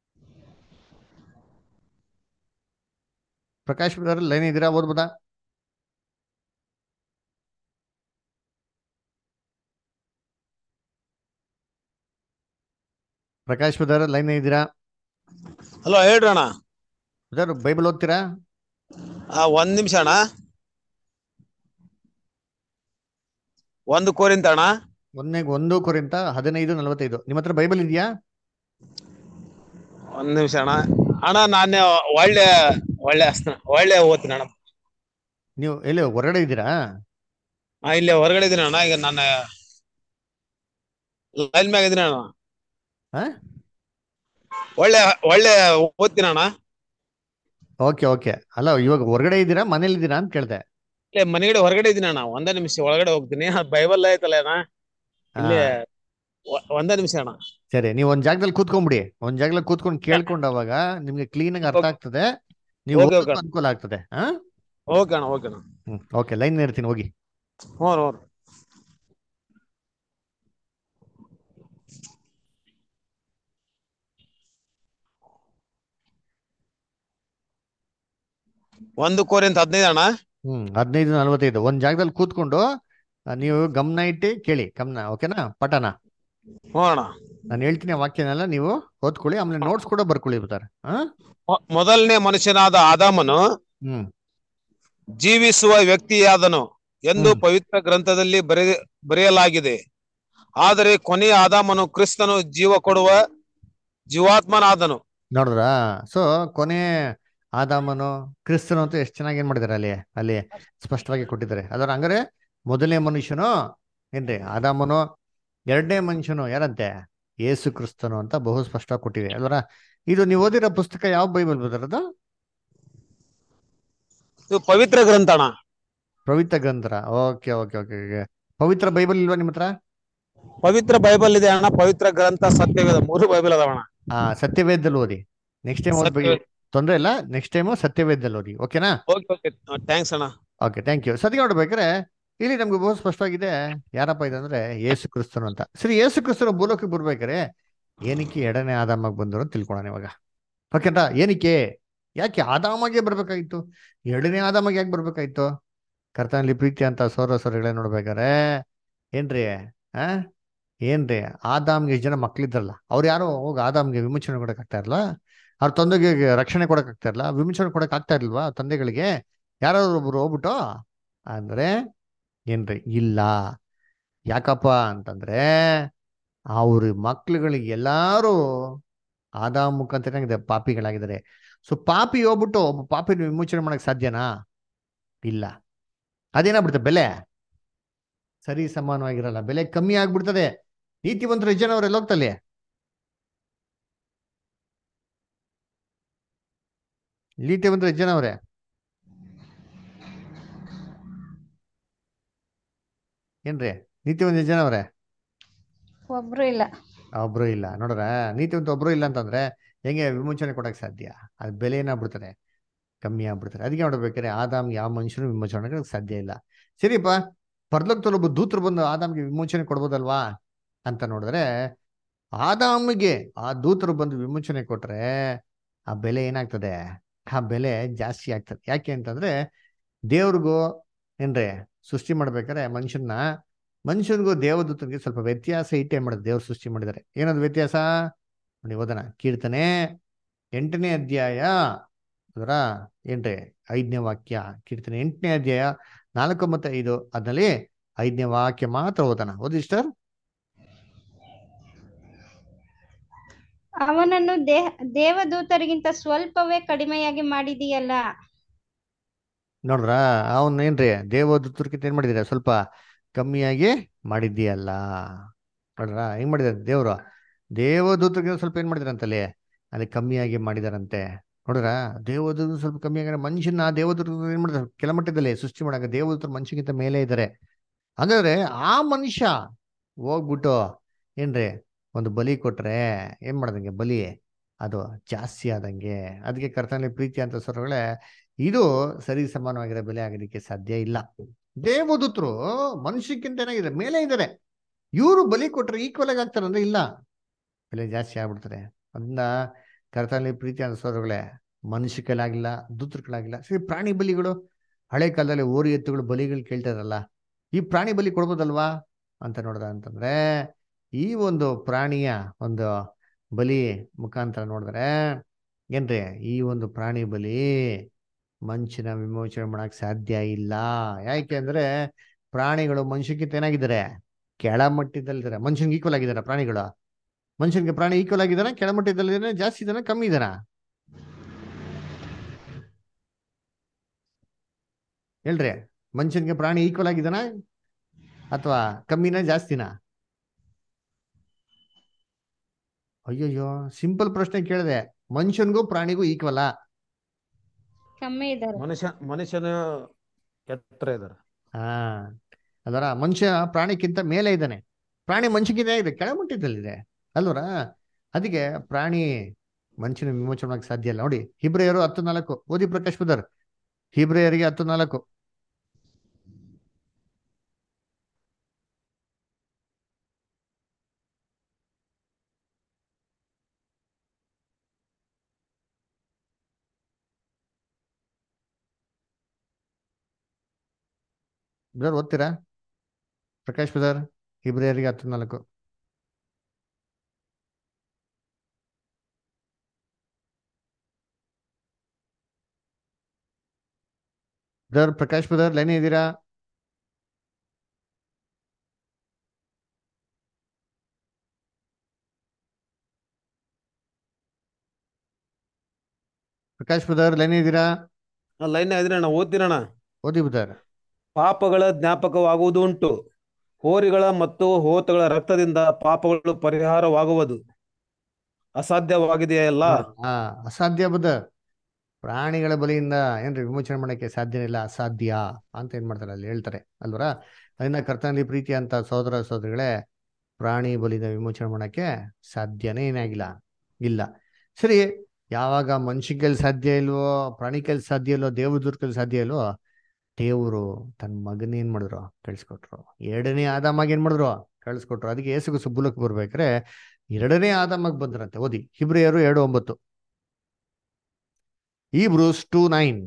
ಪ್ರಕಾಶ್ ಬದರ್ ಲೈನ್ ಇದ್ದೀರಾ? ಓದ್ಬೋದಾ? ಪ್ರಕಾಶ್ ಬದರ್ ಲೈನ್ ಇದ್ದೀರಾ? ಹಲೋ, ಹೇಳ್ರಿ ಅಣ್ಣ. ಬದರ್ ಬೈಬಲ್ ಓದ್ತೀರಾ? ಆ ಒಂದ್ ನಿಮಿಷ ಅಣ್ಣ. ಒಂದು ಕೋರಿಂತ ಅಣ್ಣ. ಒಂದನೇ ಒಂದು ಕೊರಿಂಥ ಹದಿನೈದು ನಲ್ವತ್ತೈದು. ನಿಮ್ಮ ಹತ್ರ ಬೈಬಲ್ ಇದೆಯಾ? ಒಂದ್ ನಿಮಿಷ ಅಣ್ಣ. ಅಣ್ಣ ನಾನು ಒಳ್ಳೆ ಒಳ್ಳೆ ಹಸ್ತ ಒಳ್ಳೆ ಓದ್ತೀನಿ ಅಣ್ಣ. ನೀವು ಎಲ್ಲಿ ಹೊರಗಡೆ ಇದ್ದೀರಾ? ಹಾ, ಇಲ್ಲೇ ಹೊರಗಡೆ ಇದೀನಿ ಅಣ್ಣ. ಈಗ ನಾನು ಲೈನ್ ಮ್ಯಾಗ ಇದೀನಿ ಅಣ್ಣ. ಹಾ, ಒಳ್ಳೆ ಒಳ್ಳೆ ಓದ್ತೀನಿ ಅಣ್ಣ. Okay okay. ಅಲ್ಲ, ಇವಾಗ ಹೊರಗಡೆ ಇದ್ದೀರಾ ಮನೇಲಿ ಇದ್ದೀರಾ ಅಂತ ಕೇಳ್ದೆ. ಇಲ್ಲೇ ಮನೆಗಡೆ ಹೊರಗಡೆ ಇದೀನಿ ಅಣ್ಣ. ಒಂದೇ ನಿಮಿಷ ಒಳಗಡೆ ಹೋಗ್ತೀನಿ. ಬೈಬಲ್ ಐತಲ್ಲ ಅಣ್ಣ ಇಲ್ಲಿ. ಒ- ಒಂದೇ ನಿಮಿಷ ಅಣ್ಣ. ಸರಿ, ನೀವು ಒಂದ್ ಜಾಗದಲ್ಲಿ ಕೂತ್ಕೊಂಡ್ಬಿಡಿ. ಒಂದ್ ಜಾಗದಲ್ಲಿ ಕೂತ್ಕೊಂಡು ಕೇಳ್ಕೊಂಡು ಅವಾಗ ನಿಮ್ಗೆ ಕ್ಲೀನ್ ಆಗಿ ಅರ್ಥ ಆಗ್ತದೆ, ನೀವು ಓಕೆ ಓಕೆ ಓದೋಕ್ಕೂ ಅನುಕೂಲ ಆಗ್ತದೆ. ಹಾ, ಓಕೆ ಅಣ್ಣ. ಓಕೆ ಅಣ್ಣ. ಹ್ಮ್ ಓಕೆ. ಲೈನ್ ಇರ್ತೀನಿ, ಹೋಗಿ. ಹ್ಞೂ ಹ್ಞೂ ಒಂದು ಕೋರಿಂತ ಹದಿನೈದು ಅಣ್ಣ. ಹ್ಮ್ ಹದಿನೈದು ನಲ್ವತ್ತೈದು. ಒಂದ್ ಜಾಗದಲ್ಲಿ ಕೂತ್ಕೊಂಡು ಆ, ನೀವು ಗಮನ ಇಟ್ಟು ಕೇಳಿ. ಗಮನ, ಓಕೆನಾ? ಪಠನ ಹ್ಞೂ ಅಣ್ಣ. ನಾನು ಹೇಳ್ತೀನಿ ಆ ವಾಕ್ಯನೆಲ್ಲ ನೀವು ಓದ್ಕೊಳ್ಳಿ, ಆಮೇಲೆ ನೋಟ್ಸ್ ಕೂಡ ಬರ್ಕೊಳ್ಳಿ ಬರ್ತಾರೆ. ಹಾ, ಮೊ- ಮೊದಲನೇ ಮನುಷ್ಯನಾದ ಆದಾಮನು ಹ್ಮ್ ಜೀವಿಸುವ ವ್ಯಕ್ತಿಯಾದನು ಎಂದು ಹ್ಮ್ ಪವಿತ್ರ ಗ್ರಂಥದಲ್ಲಿ ಬರೆ ಬರೆಯಲಾಗಿದೆ. ಆದರೆ ಕೊನೆಯ ಆದಾಮನು ಕ್ರಿಸ್ತನು ಜೀವ ಕೊಡುವ ಜೀವಾತ್ಮನಾದನು. ನೋಡಿದ್ರ? ಸೊ ಕೊನೆ ಆದಾಮನು ಕ್ರಿಸ್ತನು ಅಂತ ಎಷ್ಟು ಚೆನ್ನಾಗಿ ಏನ್ ಮಾಡಿದ್ದಾರೆ ಅಲ್ಲಿ ಅಲ್ಲಿ ಸ್ಪಷ್ಟವಾಗಿ ಕೊಟ್ಟಿದ್ದಾರೆ. ಅದರ ಹಂಗಾರೆ ಮೊದಲನೇ ಮನುಷ್ಯನು ಏನ್ರಿ ಆದಾಮನು, ಎರಡನೇ ಮನುಷ್ಯನು ಯಾರಂತೆ ಯೇಸು ಕ್ರಿಸ್ತನು ಅಂತ ಬಹು ಸ್ಪಷ್ಟವಾಗಿ ಕೊಟ್ಟಿದೆ ಅಲ್ವರ. ಇದು ನೀವು ಓದಿರೋ ಪುಸ್ತಕ ಯಾವ ಬೈಬಲ್ ಬದರದು? ಇದು ಪವಿತ್ರ ಗ್ರಂಥ ಅಣ್ಣ. ಪವಿತ್ರ ಗ್ರಂಥ. Okay okay okay. ಪವಿತ್ರ ಬೈಬಲ್ ಇಲ್ವಾ ನಿಮ್ಮ ಹತ್ರ? ಪವಿತ್ರ ಬೈಬಲ್ ಇದೆ ಅಣ್ಣ. ಪವಿತ್ರ ಗ್ರಂಥ, ಸತ್ಯವೇದ, ಮೂರು ಬೈಬಲ್ ಅದಾವಣ್ಣ. ಆ ಸತ್ಯವೇದದಲ್ಲಿ ಓದಿ. ನೆಕ್ಸ್ಟ್ ಟೈಮ್ ಓದ್ಬೇಕು, ಸತ್ಯ ತೊಂದ್ರೆ ಇಲ್ಲ. ನೆಕ್ಸ್ಟ್ ಟೈಮು ಸತ್ಯವೇದದಲ್ಲಿ ಓದಿ, ಓಕೆನಾ? ಓಕೆ ಓಕೆ ಥ್ಯಾಂಕ್ಸ್ ಅಣ್ಣ. Okay, thank you. ಸದ್ಯ ನೋಡ್ಬೇಕಾದ್ರೆ ಇಲ್ಲಿ ನಮ್ಗೆ ಬಹು ಸ್ಪಷ್ಟವಾಗಿದೆ ಯಾರಪ್ಪ ಇದಂದ್ರೆ ಯೇಸು ಕ್ರಿಸ್ತನು ಅಂತ. ಸರಿ, ಯೇಸು ಕ್ರಿಸ್ತನು ಭೂಲೋಕಕ್ಕೆ ಬರ್ಬೇಕಾರೆ ಏನಕ್ಕೆ ಎರಡನೇ ಆದಾಮಾಗಿ ಬಂದರು ಅಂತ ತಿಳ್ಕೊಳ್ಳೋಣ ಇವಾಗ. ಓಕೆನಾ? ಏನಕ್ಕೆ, ಯಾಕೆ ಆದಾಮಾಗೆ ಬರ್ಬೇಕಾಗಿತ್ತು, ಎರಡನೇ ಆದಾಮಾಗೆ ಯಾಕೆ ಬರ್ಬೇಕಾಗಿತ್ತು? ಕರ್ತನಲ್ಲಿ ಪ್ರೀತಿ ಅಂತ ಸೌರ ಸೌರಗಳೇ ನೋಡ್ಬೇಕಾರೆ ಏನ್ರಿ ಆ ಏನ್ರಿ ಆದಾಮ್ಗೆ ಎಷ್ಟು ಜನ ಮಕ್ಳಿದ್ರಲ್ಲ, ಅವ್ರು ಯಾರು ಹೋಗಿ ಆದಾಮ್ಗೆ ವಿಮೋಚನೆ ಕೊಡಕ್ ಆಗ್ತಾ ಇರಲ್ಲ, ಅವ್ರ ತಂದೆಗೆ ರಕ್ಷಣೆ ಕೊಡಕ್ ಆಗ್ತಾ ಇರಲ್ಲ, ವಿಮೋಚನೆ ಕೊಡಕ್ ಆಗ್ತಾ ಇರ್ಲಿಲ್ವಾ ತಂದೆಗಳಿಗೆ? ಯಾರಾದ್ರು ಒಬ್ರು ಹೋಗ್ಬಿಟ್ಟು ಅಂದ್ರೆ ಏನ್ರಿ ಇಲ್ಲ. ಯಾಕಪ್ಪ ಅಂತಂದ್ರೆ ಅವ್ರ ಮಕ್ಳುಗಳಿಗೆ ಎಲ್ಲಾರು ಆದಾಮ್ ಮುಖಾಂತರ ಪಾಪಿಗಳಾಗಿದ್ದಾರೆ. ಸೊ ಪಾಪಿ ಹೋಗ್ಬಿಟ್ಟು ಒಬ್ಬ ಪಾಪಿನ ವಿಮೋಚನೆ ಮಾಡಕ್ ಸಾಧ್ಯನಾ? ಇಲ್ಲ. ಅದೇನಾಗ್ಬಿಡ್ತದೆ, ಬೆಲೆ ಸರಿ ಸಮಾನವಾಗಿರಲ್ಲ, ಬೆಲೆ ಕಮ್ಮಿ ಆಗ್ಬಿಡ್ತದೆ. ನೀತಿವಂತರು ಜನ ಅವರೆಲ್ಲ ಹೋಗ್ತಲ್ಲಿ. ನೀತಿವಂತರು ಜನ ಅವ್ರೆ ಏನ್ರಿ? ನೀತಿವಂತ ಜನ ಅವ್ರೆ ಒಬ್ರು ಇಲ್ಲ. ಒಬ್ರು ಇಲ್ಲ. ನೋಡ್ರ, ನೀತಿವಂತ ಒಬ್ರು ಇಲ್ಲ ಅಂತಂದ್ರೆ ಹೆಂಗೆ ವಿಮೋಚನೆ ಕೊಡಕ್ ಸಾಧ್ಯ? ಅದ್ ಬೆಲೆ ಏನಾಗ್ಬಿಡ್ತಾರೆ, ಕಮ್ಮಿ ಆಗ್ಬಿಡ್ತಾರೆ. ಅದಕ್ಕೆ ನೋಡ್ಬೇಕಾದ್ರೆ ಆದಾಮ್ಗೆ ಯಾವ ಮನುಷ್ಯನು ವಿಮೋಚನೆ ಕೊಡಕ್ ಸಾಧ್ಯ ಇಲ್ಲ. ಸರಿಪಾ, ಪರಲೋಕದಲ್ಲಿ ಒಬ್ಬ ದೂತರು ಬಂದು ಆದಾಮ್ಗೆ ವಿಮೋಚನೆ ಕೊಡ್ಬೋದಲ್ವಾ ಅಂತ ನೋಡಿದ್ರೆ, ಆದಾಮಿಗೆ ಆ ದೂತರು ಬಂದು ವಿಮೋಚನೆ ಕೊಟ್ರೆ ಆ ಬೆಲೆ ಏನಾಗ್ತದೆ, ಆ ಬೆಲೆ ಜಾಸ್ತಿ ಆಗ್ತದೆ. ಯಾಕೆ ಅಂತಂದ್ರೆ ದೇವ್ರಿಗೂ ಏನ್ರಿ ಸೃಷ್ಟಿ ಮಾಡ್ಬೇಕಾದ್ರೆ ಮನುಷ್ಯನ ಮನುಷ್ಯನಿಗೂ ದೇವದೂತನಿಗೆ ಸ್ವಲ್ಪ ವ್ಯತ್ಯಾಸ ಇಟ್ಟೇ ಮಾಡಿದ್ರೆ ದೇವ್ರು ಸೃಷ್ಟಿ ಮಾಡಿದ್ದಾರೆ. ಏನದು ವ್ಯತ್ಯಾಸ ನೋಡಿ, ಓದೋಣ. ಕೀರ್ತನೆ ಎಂಟನೇ ಅಧ್ಯಾಯ ಅದರ ಏನ್ರಿ ಐದನೇ ವಾಕ್ಯ. ಕೀರ್ತನೆ ಎಂಟನೇ ಅಧ್ಯಾಯ ನಾಲ್ಕು ಮತ್ತೆ ಐದು, ಅದ್ರಲ್ಲಿ ಐದನೇ ವಾಕ್ಯ ಮಾತ್ರ ಓದೋಣ. ಓದಿ ಸಿಸ್ಟರ್. ಅವನನ್ನು ದೇಹ ದೇವದೂತರಿಗಿಂತ ಸ್ವಲ್ಪವೇ ಕಡಿಮೆಯಾಗಿ ಮಾಡಿದೀಯಲ್ಲ. ನೋಡ್ರ ಅವನ್ ಏನ್ರಿ ದೇವದೂತರ್ಕಿಂತ ಏನ್ ಮಾಡಿದಿರ ಸ್ವಲ್ಪ ಕಮ್ಮಿಯಾಗಿ ಮಾಡಿದ್ದೀಯಲ್ಲ. ನೋಡ್ರ ಹೆಂಗ್ ಮಾಡಿದಾರೆ ದೇವ್ರು, ದೇವದೂತರಿಗಿಂತ ಸ್ವಲ್ಪ ಏನ್ ಮಾಡಿದಾರಂತಲ್ಲಿ ಅಲ್ಲಿ ಕಮ್ಮಿಯಾಗಿ ಮಾಡಿದಾರಂತೆ. ನೋಡ್ರ ದೇವದೂತರು ಸ್ವಲ್ಪ ಕಮ್ಮಿ ಆಗ ಮನುಷ್ಯನ ದೇವದೂತರು ಏನ್ ಮಾಡಿದಾರೆ ಕೆಲ ಮಟ್ಟದಲ್ಲಿ ಸೃಷ್ಟಿ ಮಾಡಾಗ ದೇವದೂತರು ಮನುಷ್ಯಗಿಂತ ಮೇಲೆ ಇದ್ದಾರೆ. ಹಾಗಾದ್ರೆ ಆ ಮನುಷ್ಯ ಹೋಗ್ಬಿಟ್ಟು ಏನ್ರಿ ಒಂದು ಬಲಿ ಕೊಟ್ರೆ ಏನ್ ಮಾಡ್ದಂಗೆ ಬಲಿ ಅದು ಜಾಸ್ತಿ ಆದಂಗೆ. ಅದಕ್ಕೆ ಕರ್ತನಲ್ಲಿ ಪ್ರೀತಿ ಅಂತ ಸ್ವರಗಳೇ ಇದು ಸರಿ ಸಮಾನವಾಗಿರೋ ಬೆಲೆ ಆಗೋದಕ್ಕೆ ಸಾಧ್ಯ ಇಲ್ಲ. ದೇವದೂತರು ಮನುಷ್ಯಕ್ಕಿಂತ ಏನಾಗಿದೆ ಮೇಲೆ ಇದ್ದಾರೆ. ಇವರು ಬಲಿ ಕೊಟ್ರೆ ಈಕ್ವಲ್ ಆಗಿ ಆಗ್ತಾರೆ ಅಂದ್ರೆ ಇಲ್ಲ, ಬೆಲೆ ಜಾಸ್ತಿ ಆಗ್ಬಿಡ್ತಾರೆ. ಅದನ್ನ ಕರ್ತನಲ್ಲಿ ಪ್ರೀತಿ ಅಂತ ಸ್ವರಗಳೇ ಮನುಷ್ಯ ಕೈಲಾಗಿಲ್ಲ, ದೂತರ ಕೈಲಾಗಿಲ್ಲ. ಸರಿ ಪ್ರಾಣಿ ಬಲಿಗಳು ಹಳೆ ಕಾಲದಲ್ಲಿ ಓರಿ ಎತ್ತುಗಳು ಬಲಿಗಳು ಕೇಳ್ತಾರಲ್ಲ, ಈ ಪ್ರಾಣಿ ಬಲಿ ಕೊಡ್ಬೋದಲ್ವಾ ಅಂತ ನೋಡ್ದ ಅಂತಂದ್ರೆ ಈ ಒಂದು ಪ್ರಾಣಿಯ ಒಂದು ಬಲಿ ಮುಖಾಂತರ ನೋಡಿದ್ರೆ ಏನ್ರಿ ಈ ಒಂದು ಪ್ರಾಣಿ ಬಲಿ ಮನುಷ್ಯನ ವಿಮೋಚನೆ ಮಾಡಕ್ ಸಾಧ್ಯ ಇಲ್ಲ. ಯಾಕೆ ಅಂದ್ರೆ ಪ್ರಾಣಿಗಳು ಮನುಷ್ಯಕ್ಕಿಂತ ಏನಾಗಿದ್ದಾರೆ ಕೆಳಮಟ್ಟದಲ್ಲಿದ್ದಾರೆ. ಮನುಷ್ಯನ್ಗೆ ಈಕ್ವಲ್ ಆಗಿದ್ದಾರೆ ಪ್ರಾಣಿಗಳು. ಮನುಷ್ಯನ್ಗೆ ಪ್ರಾಣಿ ಈಕ್ವಲ್ ಆಗಿದಾರ, ಕೆಳಮಟ್ಟದಲ್ಲಿದ್ದಾನೆ, ಜಾಸ್ತಿ ಇದಾನ, ಕಮ್ಮಿ ಇದಾನ? ಹೇಳ್ರಿ, ಮನುಷ್ಯನ್ಗೆ ಪ್ರಾಣಿ ಈಕ್ವಲ್ ಆಗಿದಾನ ಅಥವಾ ಕಮ್ಮಿನ ಜಾಸ್ತಿನ? ಅಯ್ಯಯ್ಯೋ ಸಿಂಪಲ್ ಪ್ರಶ್ನೆ ಕೇಳಿದೆ. ಮನುಷ್ಯನ್ಗೂ ಪ್ರಾಣಿಗೂ ಈಕ್ವಲ? ಕಮ್ಮಿ ಇದ್ದಾರೆ. ಮನುಷ್ಯ ಮನುಷ್ಯನ ಎತ್ತರ ಇದಾರೆ. ಹಾ ಅಲ್ವರ, ಮನುಷ್ಯ ಪ್ರಾಣಿಕ್ಕಿಂತ ಮೇಲೆ ಇದ್ದಾನೆ, ಪ್ರಾಣಿ ಮನುಷ್ಯಕ್ಕಿಂತ ಇದೆ ಕೆಳಮಟ್ಟದಲ್ಲಿದೆ ಅಲ್ವರ. ಅದಕ್ಕೆ ಪ್ರಾಣಿ ಮನುಷ್ಯನ ವಿಮೋಚನೆ ಮಾಡಕ್ ಸಾಧ್ಯ ಇಲ್ಲ. ನೋಡಿ ಹಿಬ್ರಿಯರು ಹತ್ತು ನಾಲ್ಕು ಓದಿ ಪ್ರಕಾಶ್ ಬದರ್. ಹಿಬ್ರಿಯರಿಗೆ ಹತ್ತು ನಾಲ್ಕು. ಬ್ರದರ್ ಓದ್ತೀರಾ? ಪ್ರಕಾಶ್ ಬದರ್ ಹಿಬ್ರಿಯರಿಗೆ ಹತ್ತು ನಾಲ್ಕು. ಬ್ರದರ್ ಪ್ರಕಾಶ್ ಬದರ್ ಲೈನ್ ಇದ್ದೀರಾ? ಪ್ರಕಾಶ್ ಬದರ್ ಲೈನ್ ಇದ್ದೀರಾ? ಲೈನ್ ಇದ್ರಣ್ಣ, ಓದ್ತೀರಣ್ಣ. ಓದಿ ಬದರ್. ಪಾಪಗಳ ಜ್ಞಾಪಕವಾಗುವುದು ಉಂಟು, ಹೋರಿಗಳ ಮತ್ತು ಹೋತಗಳ ರಕ್ತದಿಂದ ಪಾಪಗಳು ಪರಿಹಾರವಾಗುವುದು ಅಸಾಧ್ಯವಾಗಿದೆಯಲ್ಲ. ಹಾ ಅಸಾಧ್ಯ ಬದರ್. ಪ್ರಾಣಿಗಳ ಬಲಿಯಿಂದ ಏನ್ರಿ ವಿಮೋಚನೆ ಮಾಡಕ್ಕೆ ಸಾಧ್ಯ ಇಲ್ಲ, ಅಸಾಧ್ಯ ಅಂತ ಏನ್ ಮಾಡ್ತಾರೆ ಅಲ್ಲಿ ಹೇಳ್ತಾರೆ ಅಲ್ವರ. ಅದನ್ನ ಕರ್ತನಲ್ಲಿ ಪ್ರೀತಿ ಅಂತ ಸಹೋದರ ಸಹೋದರಿಗಳೇ, ಪ್ರಾಣಿ ಬಲಿಯಿಂದ ವಿಮೋಚನೆ ಮಾಡಕ್ಕೆ ಸಾಧ್ಯನೇ ಏನಾಗಿಲ್ಲ, ಇಲ್ಲ. ಸರಿ, ಯಾವಾಗ ಮನುಷ್ಯ ಕೈಲಿ ಸಾಧ್ಯ ಇಲ್ವೋ, ಪ್ರಾಣಿ ಕೈಲಿ ಸಾಧ್ಯ ಇಲ್ವೋ, ದೇವದೂತರ ಕೈಲಿ ಸಾಧ್ಯ ಇಲ್ವೋ, ದೇವರು ತನ್ನ ಮಗನ ಏನ್ ಮಾಡಿದ್ರು ಕಳಿಸ್ಕೊಟ್ರು. ಎರಡನೇ ಆದಾಮಾಗ ಏನ್ ಮಾಡಿದ್ರು ಕಳಿಸ್ಕೊಟ್ರು. ಅದಕ್ಕೆ ಯೇಸು ಕ್ರಿಸ್ತ ಭೂಲೋಕಕ್ಕೆ ಬರ್ಬೇಕಾದ್ರೆ ಎರಡನೇ ಆದಾಮಾಗ ಬಂದ್ರಂತೆ. ಓದಿ ಹಿಬ್ರಿಯರು ಎರಡು ಒಂಬತ್ತು. Hebrews two nine.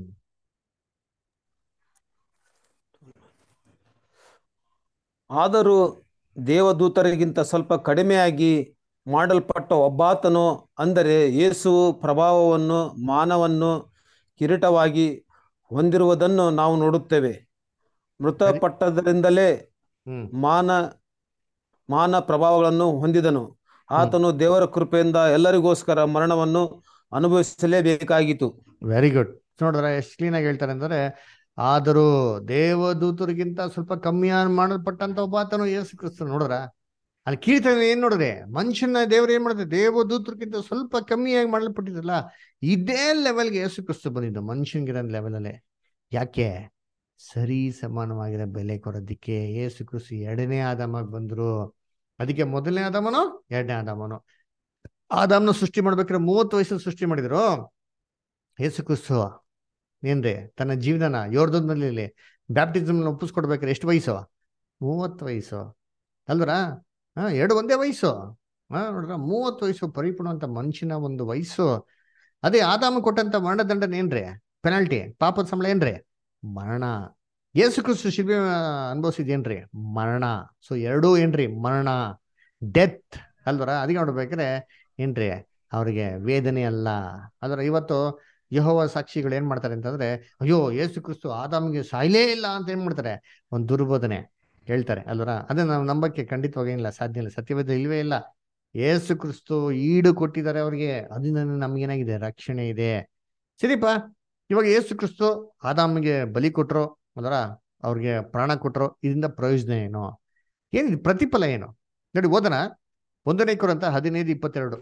ಆದರೂ ದೇವದೂತರಿಗಿಂತ ಸ್ವಲ್ಪ ಕಡಿಮೆಯಾಗಿ ಮಾಡಲ್ಪಟ್ಟ ಒಬ್ಬಾತನು, ಅಂದರೆ ಯೇಸು ಪ್ರಭಾವವನ್ನು ಮಾನವನ್ನು ಕಿರೀಟವಾಗಿ ಹೊಂದಿರುವುದನ್ನು ನಾವು ನೋಡುತ್ತೇವೆ. ಮೃತಪಟ್ಟದರಿಂದಲೇ ಹ್ಮ್ ಮಾನ ಮಾನ ಪ್ರಭಾವಗಳನ್ನು ಹೊಂದಿದನು. ಆತನು ದೇವರ ಕೃಪೆಯಿಂದ ಎಲ್ಲರಿಗೋಸ್ಕರ ಮರಣವನ್ನು ಅನುಭವಿಸಲೇಬೇಕಾಗಿತ್ತು. Very good. ನೋಡಿದ್ರೆ ಎಷ್ಟು ಕ್ಲೀನ್ ಆಗಿ ಹೇಳ್ತಾರೆ ಅಂದ್ರೆ, ಆದರೂ ದೇವದೂತರಿಗಿಂತ ಸ್ವಲ್ಪ ಕಮ್ಮಿ ಮಾಡಲ್ಪಟ್ಟಂತ ಒಬ್ಬಾತನು ಯೇಸು ಕ್ರಿಸ್ತ. ನೋಡ್ರ ಅಲ್ಲಿ ಕೀರ್ತನೆ ಏನ್ ನೋಡ್ರೆ, ಮನುಷ್ಯನ ದೇವ್ರು ಏನ್ ಮಾಡಿದ್ರೆ ದೇವದೂತರಿಗಿಂತ ಸ್ವಲ್ಪ ಕಮ್ಮಿಯಾಗಿ ಮಾಡಲ್ಪಟ್ಟಿದ್ರಲ್ಲ, ಇದೇ ಲೆವೆಲ್ಗೆ ಯೇಸು ಕ್ರಿಸ್ತ ಬಂದಿದ್ದು ಮನುಷ್ಯನ್ಗಿರೋ ಲೆವೆಲ್ ಅಲ್ಲೇ. ಯಾಕೆ? ಸರಿ ಸಮಾನವಾಗಿರೋ ಬೆಲೆ ಕೊಡೋದಿಕ್ಕೆ ಯೇಸು ಕ್ರಿಸ್ತ ಎರಡನೇ ಆದಾಮಾಗ ಬಂದ್ರು. ಅದಕ್ಕೆ ಮೊದಲನೇ ಆದಾಮನು ಎರಡನೇ ಆದಾಮನು. ಆದಾಮನ ಸೃಷ್ಟಿ ಮಾಡ್ಬೇಕಾದ್ರೆ ಮೂವತ್ತು ವಯಸ್ಸು ಸೃಷ್ಟಿ ಮಾಡಿದ್ರು. ಯೇಸು ಕ್ರಿಸ್ತ ಏನ್ರಿ ತನ್ನ ಜೀವನನ ಯೋರ್ದನಲ್ಲಿ ಬ್ಯಾಪ್ಟಿಸಮ್ ಒಪ್ಪಿಸ್ಕೊಡ್ಬೇಕಾದ್ರೆ ಎಷ್ಟು ವಯಸ್ಸು? ಮೂವತ್ತು ವಯಸ್ಸು ಅಲ್ವರ. ಹಾ ಎರಡು ಒಂದೇ ವಯಸ್ಸು. ಹಾ ನೋಡ್ರ, ಮೂವತ್ತು ವಯಸ್ಸು ಪರಿಪೂರ್ಣ ಅಂತ ಮನುಷ್ಯನ ಒಂದು ವಯಸ್ಸು. ಅದೇ ಆದಾಮ ಕೊಟ್ಟಂತ ಮರಣದಂಡನೆ ಏನ್ರಿ? ಪೆನಾಲ್ಟಿ, ಪಾಪದ ಸಂಬಳ ಏನ್ರಿ? ಮರಣ. ಯೇಸು ಕ್ರಿಸ್ತ ಶಿಲ್ಬೆ ಅನುಭವಿಸಿದೇನ್ರಿ? ಮರಣ. ಸೊ ಎರಡೂ ಏನ್ರಿ? ಮರಣ, ಡೆತ್ ಅಲ್ವರ. ಅದಕ್ಕೆ ನೋಡ್ಬೇಕಾದ್ರೆ ಏನ್ರಿ ಅವ್ರಿಗೆ ವೇದನೆ ಅಲ್ಲ. ಅದ್ರ ಇವತ್ತು ಯೆಹೋವ ಸಾಕ್ಷಿಗಳು ಏನ್ ಮಾಡ್ತಾರೆ ಅಂತಂದ್ರೆ, ಅಯ್ಯೋ ಯೇಸು ಕ್ರಿಸ್ತು ಆದಾಮಿಗೆ ಸಾಯ್ಲೇ ಇಲ್ಲ ಅಂತ ಏನ್ ಮಾಡ್ತಾರೆ? ಒಂದು ದುರ್ಬೋಧನೆ ಹೇಳ್ತಾರೆ ಅಲ್ವರ. ಅದನ್ನ ನಾವು ನಂಬಕ್ಕೆ ಖಂಡಿತವಾಗಿ ಇಲ್ಲ, ಸಾಧ್ಯ ಇಲ್ಲ, ಸತ್ಯವೇದ ಇಲ್ವೇ ಇಲ್ಲ. ಯೇಸು ಕ್ರಿಸ್ತು ಈಡು ಕೊಟ್ಟಿದ್ದಾರೆ ಅವ್ರಿಗೆ, ಅದರಿಂದ ನಮ್ಗೇನಾಗಿದೆ, ರಕ್ಷಣೆ ಇದೆ. ಸರಿಪಾ, ಇವಾಗ ಯೇಸು ಕ್ರಿಸ್ತು ಆದಾಮಿಗೆ ಬಲಿ ಕೊಟ್ರು, ಅದರ ಅವ್ರಿಗೆ ಪ್ರಾಣ ಕೊಟ್ರು, ಇದರಿಂದ ಪ್ರಯೋಜನ ಏನು, ಏನಿದೆ ಪ್ರತಿಫಲ ಏನು? ನೋಡಿ ಓದನ, ಒಂದನೇ ಕೊರಂತ ಹದಿನೈದು ಇಪ್ಪತ್ತೆರಡು.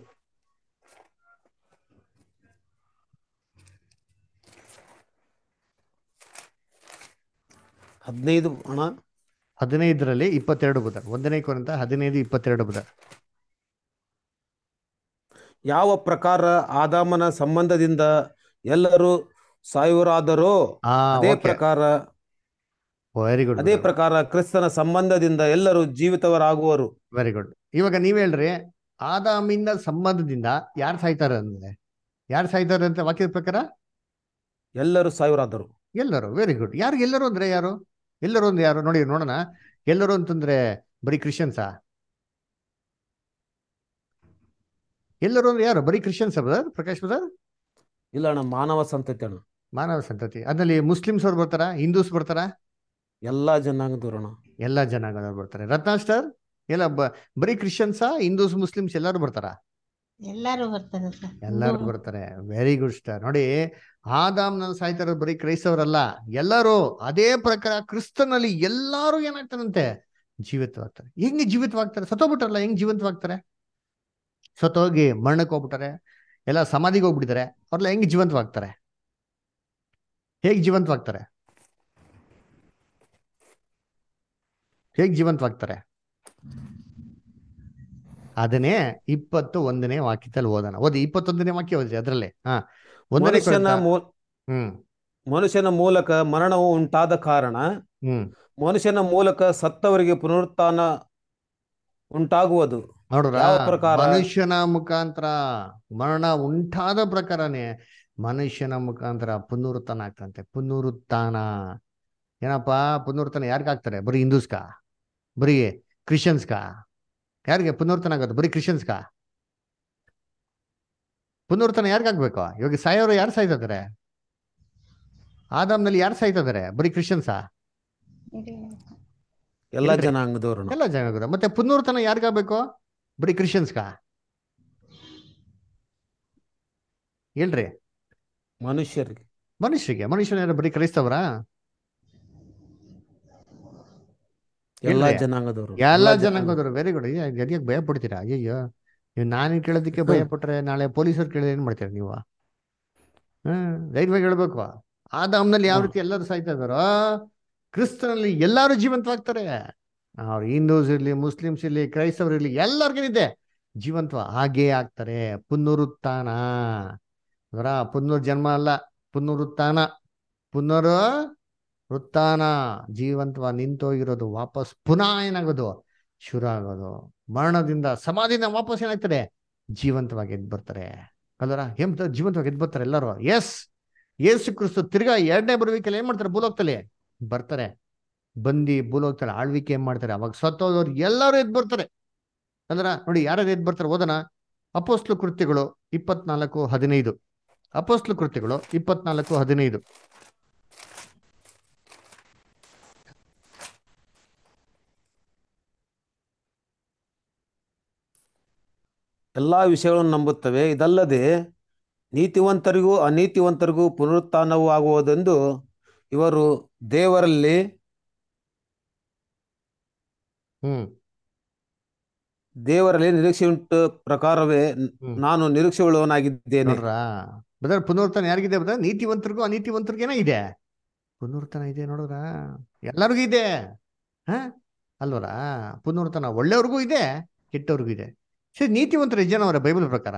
ಹದಿನೈದು ಅಣ್ಣ ಹದಿನೈದರಲ್ಲಿ ಇಪ್ಪತ್ತೆರಡು ಬುಧ. ಒಂದನೇ ಕೊರಂತ ಹದಿನೈದು ಇಪ್ಪತ್ತೆರಡು ಬುಧ. ಯಾವ ಪ್ರಕಾರ ಆದಾಮನ ಸಂಬಂಧದಿಂದ ಎಲ್ಲರೂ ಸಾಯುವರಾದರೋ ಆ ಅದೇ ಓಕೆ, ಪ್ರಕಾರ ವೆರಿ ಗುಡ್, ಅದೇ ಪ್ರಕಾರ ಕ್ರಿಸ್ತನ ಸಂಬಂಧದಿಂದ ಎಲ್ಲರೂ ಜೀವಿತವರಾಗುವರು. Very good. ಇವಾಗ ನೀವ್ ಹೇಳ್ರಿ, ಆದಾಮಿಂದ ಸಂಬಂಧದಿಂದ ಯಾರು ಸಾಯ್ತಾರೆ ಅಂದ್ರೆ, ಯಾರು ಸಾಯ್ತಾರೆ ಅಂತ ವಾಕ್ಯದ ಪ್ರಕಾರ? ಎಲ್ಲರೂ ಸಾಯುವರಾದರು. ಎಲ್ಲರೂ. Very good. ಯಾರು ಎಲ್ಲರೂ ಅಂದ್ರೆ ಯಾರು? ಎಲ್ಲರೂ ಅಂದ್ರೆ ಯಾರು ನೋಡಿ, ನೋಡೋಣ. ಎಲ್ಲರೂ ಅಂತಂದ್ರೆ ಬರೀ ಕ್ರಿಶ್ಚಿಯನ್ಸಾ? ಎಲ್ಲರೂ ಅಂದ್ರೆ ಯಾರು? ಬರೀ ಕ್ರಿಶ್ಚಿಯನ್ಸ್ ಬ್ರದರ್, ಪ್ರಕಾಶ್ ಬ್ರದರ್? ಇಲ್ಲ ಅಣ್ಣ, ಮಾನವ ಸಂತತಿ ಅಣ್ಣ, ಮಾನವ ಸಂತತಿ. ಅದ್ರಲ್ಲಿ ಮುಸ್ಲಿಮ್ಸ್ ಅವ್ರು ಬರ್ತಾರಾ, ಹಿಂದೂಸ್ ಬರ್ತಾರಾ? ಎಲ್ಲಾ ಜನಾಂಗದವರು ಅಣ್ಣ. ಎಲ್ಲಾ ಜನಾಂಗದವ್ರು ಬರ್ತಾರೆ. ರತ್ನಾಸ್ಟರ್ ಎಲ್ಲ ಬ- ಬರೀ ಕ್ರಿಶ್ಚಿಯನ್ಸಾ, ಹಿಂದೂಸ್ ಮುಸ್ಲಿಮ್ಸ್ ಎಲ್ಲರೂ ಬರ್ತಾರಾ? ಎಲ್ಲಾರು ಬರ್ತಾರೆ ಸರ್. ಎಲ್ಲರೂ ಬರ್ತಾರೆ. Very good star. ನೋಡಿ, ಆದಾಮ್ನ ಸಾಯ್ತಾ ಇರೋದು ಬರೀ ಕ್ರೈಸ್ತವರಲ್ಲ, ಎಲ್ಲರೂ. ಅದೇ ಪ್ರಕಾರ ಕ್ರಿಸ್ತನಲ್ಲಿ ಎಲ್ಲರೂ ಏನಾಗ್ತಾರಂತೆ, ಜೀವಿತವಾಗ್ತಾರೆ. ಹೆಂಗೆ ಜೀವಿತವಾಗ್ತಾರೆ? ಸತ್ತೋಗ್ಬಿಟ್ರಲ್ಲ, ಹೆಂಗ್ ಜೀವಂತವಾಗ್ತಾರೆ? ಸತ್ತೋಗಿ ಮರಣಕ್ಕೆ ಹೋಗ್ಬಿಟ್ಟಾರೆ, ಎಲ್ಲ ಸಮಾಧಿಗೆ ಹೋಗ್ಬಿಟ್ಟಿದ್ದಾರೆ, ಅವ್ರೆಲ್ಲ ಹೆಂಗ್ ಜೀವಂತವಾಗ್ತಾರೆ? ಹೇಗ್ ಜೀವಂತವಾಗ್ತಾರೆ? ಹೇಗ್ ಜೀವಂತವಾಗ್ತಾರೆ? ಅದನ್ನೇ ಇಪ್ಪತ್ತು ಒಂದನೇ ವಾಕ್ಯದಲ್ಲಿ ಓದೋಣ. ಓದಿ, ಇಪ್ಪತ್ತೊಂದನೇ ವಾಕ್ಯ ಓದಿ. ಅದ್ರಲ್ಲಿ ಹಾ ಒಂದನೇ ಮನುಷ್ಯನ ಕೊರಿಂಥ- ಮೂ- ಹ್ಮ್ ಮನುಷ್ಯನ ಮೂಲಕ ಮರಣವು ಉಂಟಾದ ಕಾರಣ ಹ್ಮ್ ಮನುಷ್ಯನ ಮೂಲಕ ಸತ್ತವರಿಗೆ ಪುನರುತ್ಥಾನ ಉಂಟಾಗುವುದು. ನೋಡ್ರ, ಯಾವ ಪ್ರಕಾರ? ಮನುಷ್ಯನ ಮುಖಾಂತರ ಮರಣ ಉಂಟಾದ ಪ್ರಕಾರನೇ ಮನುಷ್ಯನ ಮುಖಾಂತರ ಪುನರುತ್ಥಾನ ಆಗ್ತಂತೆ. ಪುನರುತ್ಥಾನ ಏನಪ್ಪಾ? ಪುನರುತ್ಥಾನ ಯಾರಿಗ ಆಗ್ತಾರೆ? ಬರೀ ಹಿಂದೂಸ್ಕಾ? ಬರೀ ಕ್ರಿಶ್ಚಿಯನ್ಸ್ಕಾ? ಯಾರಿಗೆ ಪುನರುತ್ಥಾನ ಆಗೋದು? ಬರೀ ಕ್ರಿಶ್ಚಿಯನ್ಸ್ಕಾ? ಪುನರುತ್ಥಾನ ಯಾರಿಗಾಗ್ಬೇಕು? ಇವಾಗ ಸಾಯೋರು ಯಾರು ಸಾಯ್ತಾ ಇದಾರೆ? ಆದಾಮ್ನಲ್ಲಿ ಯಾರು ಸಾಯ್ತಾ ಇದಾರೆ? ಬರೀ ಕ್ರಿಶ್ಚಿಯನ್ಸಾ? ಎಲ್ಲಾ ಎಲ್ರಿ? ಜನಾಂಗದವರು ಅಣ್ಣ. ಎಲ್ಲ ಜನ. ಮತ್ತೆ ಪುನರುತ್ಥಾನ ಯಾರಿಗಾಗಬೇಕು? ಬರೀ ಕ್ರಿಶ್ಚಿಯನ್ಸ್ಕಾ? ಹೇಳ್ರಿ. ಮನುಷ್ಯರಿಗೆ. ಮನುಷ್ಯರಿಗೆ. ಮನುಷ್ಯನ ಬರೀ ಕ್ರೈಸ್ತವರ? ಎಲ್ಲಾ ಇಲ್ರಿ. ಜನಾಂಗದವರು. ಎಲ್ಲಾ ಜನಾಂಗದವರು. Very good. ಅದಕ್ಕೆ ಭಯ ಪಡ್ತೀರಾ? ಅಯ್ಯಯ್ಯೋ, ನೀವು ನಾನು ಕೇಳೋದಕ್ಕೆ ಭಯ ಪಟ್ರೆ ನಾಳೆ ಪೊಲೀಸರು ಕೇಳಿದ್ರೆ ಏನ್ ಮಾಡ್ತೀರಾ ನೀವು? ಹ್ಮ್ ಧೈರ್ಯವಾಗಿ ಹೇಳ್ಬೇಕು. ಆದಾಮ್ನಲ್ಲಿ ಯಾವ ರೀತಿ ಎಲ್ಲರೂ ಸಾಯ್ತಾ ಇದಾರೋ, ಕ್ರಿಸ್ತನಲ್ಲಿ ಎಲ್ಲಾರು ಜೀವಂತವಾಗ್ತಾರೆ. ಅವ್ರು ಹಿಂದೂಸ್ ಇರ್ಲಿ, ಮುಸ್ಲಿಮ್ಸ್ ಇರ್ಲಿ, ಕ್ರೈಸ್ತವರು ಇರ್ಲಿ, ಎಲ್ಲರಿಗೇನಿದೆ ಜೀವಂತವ ಹಾಗೇ ಆಗ್ತಾರೆ. ಪುನರುತ್ಥಾನ ಅದರ ಪುನರ್ಜನ್ಮ ಅಲ್ಲ, ಪುನರುತ್ಥಾನ. ಪುನರ್ ವೃತ್ತಾನ, ಜೀವಂತವ ನಿಂತೋಗಿರೋದು ವಾಪಸ್ ಪುನಃ ಏನಾಗೋದು? ಶುರು ಆಗೋದು. ಮರಣದಿಂದ ಸಮಾಧಿಯಿಂದ ವಾಪಸ್ ಏನಾಗ್ತಾರೆ? ಜೀವಂತವಾಗಿ ಎದ್ದು ಬರ್ತಾರೆ. ಅಲ್ವರ? ಏನ್ ಜೀವಂತವಾಗಿ ಎದ್ದು ಬರ್ತಾರೆ ಎಲ್ಲರೂ. ಎಸ್, ಯೇಸು ಕ್ರಿಸ್ತು ತಿರ್ಗಾ ಎರಡನೇ ಬರುವಿಕೆಯಲ್ಲಿ ಏನ್ ಮಾಡ್ತಾರೆ? ಭೂಲೋಕದಲ್ಲಿ ಬರ್ತಾರೆ. ಬಂದಿ ಭೂಲೋಕದಲ್ಲಿ ಆಳ್ವಿಕೆ ಏನ್ ಮಾಡ್ತಾರೆ? ಅವಾಗ ಸತ್ತೋದವ್ರು ಎಲ್ಲರೂ ಎದ್ದು ಬರ್ತಾರೆ. ಅಂದ್ರ ನೋಡಿ, ಯಾರು ಎದ್ದು ಬರ್ತಾರೆ ಓದನ. ಅಪೊಸ್ತ್ಲ ಕೃತ್ಯಗಳು ಇಪ್ಪತ್ನಾಲ್ಕು ಹದಿನೈದು. ಅಪೊಸ್ತ್ಲ ಕೃತ್ಯಗಳು ಇಪ್ಪತ್ನಾಲ್ಕು ಹದಿನೈದು. ಎಲ್ಲಾ ವಿಷಯಗಳನ್ನು ನಂಬುತ್ತವೆ. ಇದಲ್ಲದೆ ನೀತಿವಂತರಿಗೂ ಅನೀತಿವಂತರಿಗೂ ಪುನರುತ್ಥಾನವೂ ಆಗುವುದೆಂದು ಇವರು ದೇವರಲ್ಲಿ ಹ್ಮ್ ದೇವರಲ್ಲಿ ನಿರೀಕ್ಷೆಯುಂಟು ಪ್ರಕಾರವೇ ಹ್ಮ್ ನಾನು ನಿರೀಕ್ಷೆಯುಳ್ಳವನಾಗಿದ್ದೇನೆ. ನೋಡ್ರ ಬ್ರದರ್, ಪುನರುತ್ಥಾನ ಯಾರಿಗಿದೆ ಬ್ರದರ್? ನೀತಿವಂತರಿಗೂ ಅನೀತಿವಂತರಿಗೂ ಏನಾಗಿದೆ? ಪುನರುತ್ಥಾನ ಇದೆ ನೋಡ್ರ, ಎಲ್ಲರಿಗೂ ಇದೆ. ಹ ಅಲ್ವರ? ಪುನರುತ್ಥಾನ ಒಳ್ಳೆಯವ್ರಿಗೂ ಇದೆ, ಕೆಟ್ಟವ್ರಿಗೂ ಇದೆ. ಸರಿ, ನೀತಿವಂತರು ಎಷ್ಟು ಜನ ಅವರ ಬೈಬಲ್ ಪ್ರಕಾರ?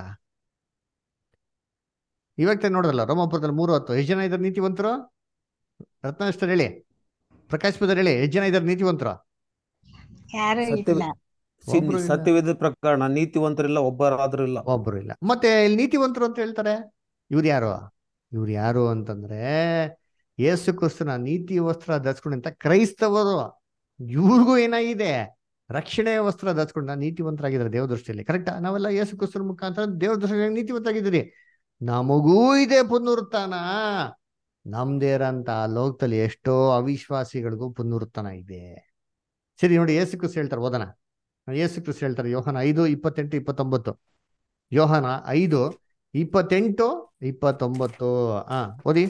ಇವಾಗ ತಾನೇ ನೋಡೋದಲ್ಲ, ರೋಮಾಪುರದಲ್ಲಿ ಮೂರು ಹತ್ತು. ಎಷ್ಟು ಜನ ಇದ್ದಾರೆ ನೀತಿವಂತರು? ರತ್ನಾಷ್ಟರ್ ಹೇಳಿ, ಪ್ರಕಾಶ್ ಪದರ್ ಹೇಳಿ, ಎಷ್ಟು ಜನ ಇದ್ದಾರೆ ನೀತಿವಂತರು? ಯಾರು ಸತ್ಯ ಇಲ್ಲ. ಒಬ್ರು ಇಲ್ಲ. ಸತ್ಯವೇದ ಪ್ರಕರಣ ನೀತಿವಂತರಿಲ್ಲ, ಒಬ್ಬರಾದ್ರೂ ಇಲ್ಲ. ಒಬ್ರು ಇಲ್ಲ. ಮತ್ತೆ ಇಲ್ಲಿ ನೀತಿವಂತರು ಅಂತ ಹೇಳ್ತಾರೆ. ಇವ್ರು ಯಾರು? ಇವ್ರು ಯಾರು ಅಂತಂದ್ರೆ ಯೇಸು ಕ್ರಿಸ್ತನ ನೀತಿ ವಸ್ತ್ರ ಧರಿಸ್ಕೊಂಡಂತ ಕ್ರೈಸ್ತವರು. ಇವ್ರಿಗೂ ಏನಾಗಿದೆ? ರಕ್ಷಣೆ ವಸ್ತ್ರ ಧರಿಸ್ಕೊಂಡ ನೀತಿವಂತರಾಗಿದ್ದಾರೆ ದೇವ್ರ ದೃಷ್ಟಿಯಲ್ಲಿ. ಕರೆಕ್ಟಾ? ನಾವೆಲ್ಲ ಯೇಸು ಕ್ರಿಸ್ತನ ಮುಖಾಂತರ ದೇವ್ರ ದೃಷ್ಟಿಯಲ್ಲಿ ನೀತಿವಂತರಾಗಿದ್ದೀರಿ. ನಮಗೂ ಇದೆ ಪುನರುತ್ಥಾನ. ನಮ್ದೇರಂತ ಲೋಕದಲ್ಲಿ ಎಷ್ಟೋ ಅವಿಶ್ವಾಸಿಗಳಿಗೂ ಪುನರುತ್ಥಾನ ಇದೆ. ಸರಿ ನೋಡಿ, ಯೇಸು ಕ್ರಿಸ್ತ ಹೇಳ್ತಾರೆ ಓದನ. ಯೇಸು ಕ್ರಿಸ್ತ ಹೇಳ್ತಾರೆ ಯೋಹಾನ ಐದು ಇಪ್ಪತ್ತೆಂಟು ಇಪ್ಪತ್ತೊಂಬತ್ತು. ಯೋಹಾನ ಐದು ಇಪ್ಪತ್ತೆಂಟು ಇಪ್ಪತ್ತೊಂಬತ್ತು. ಆ ಓದಿ.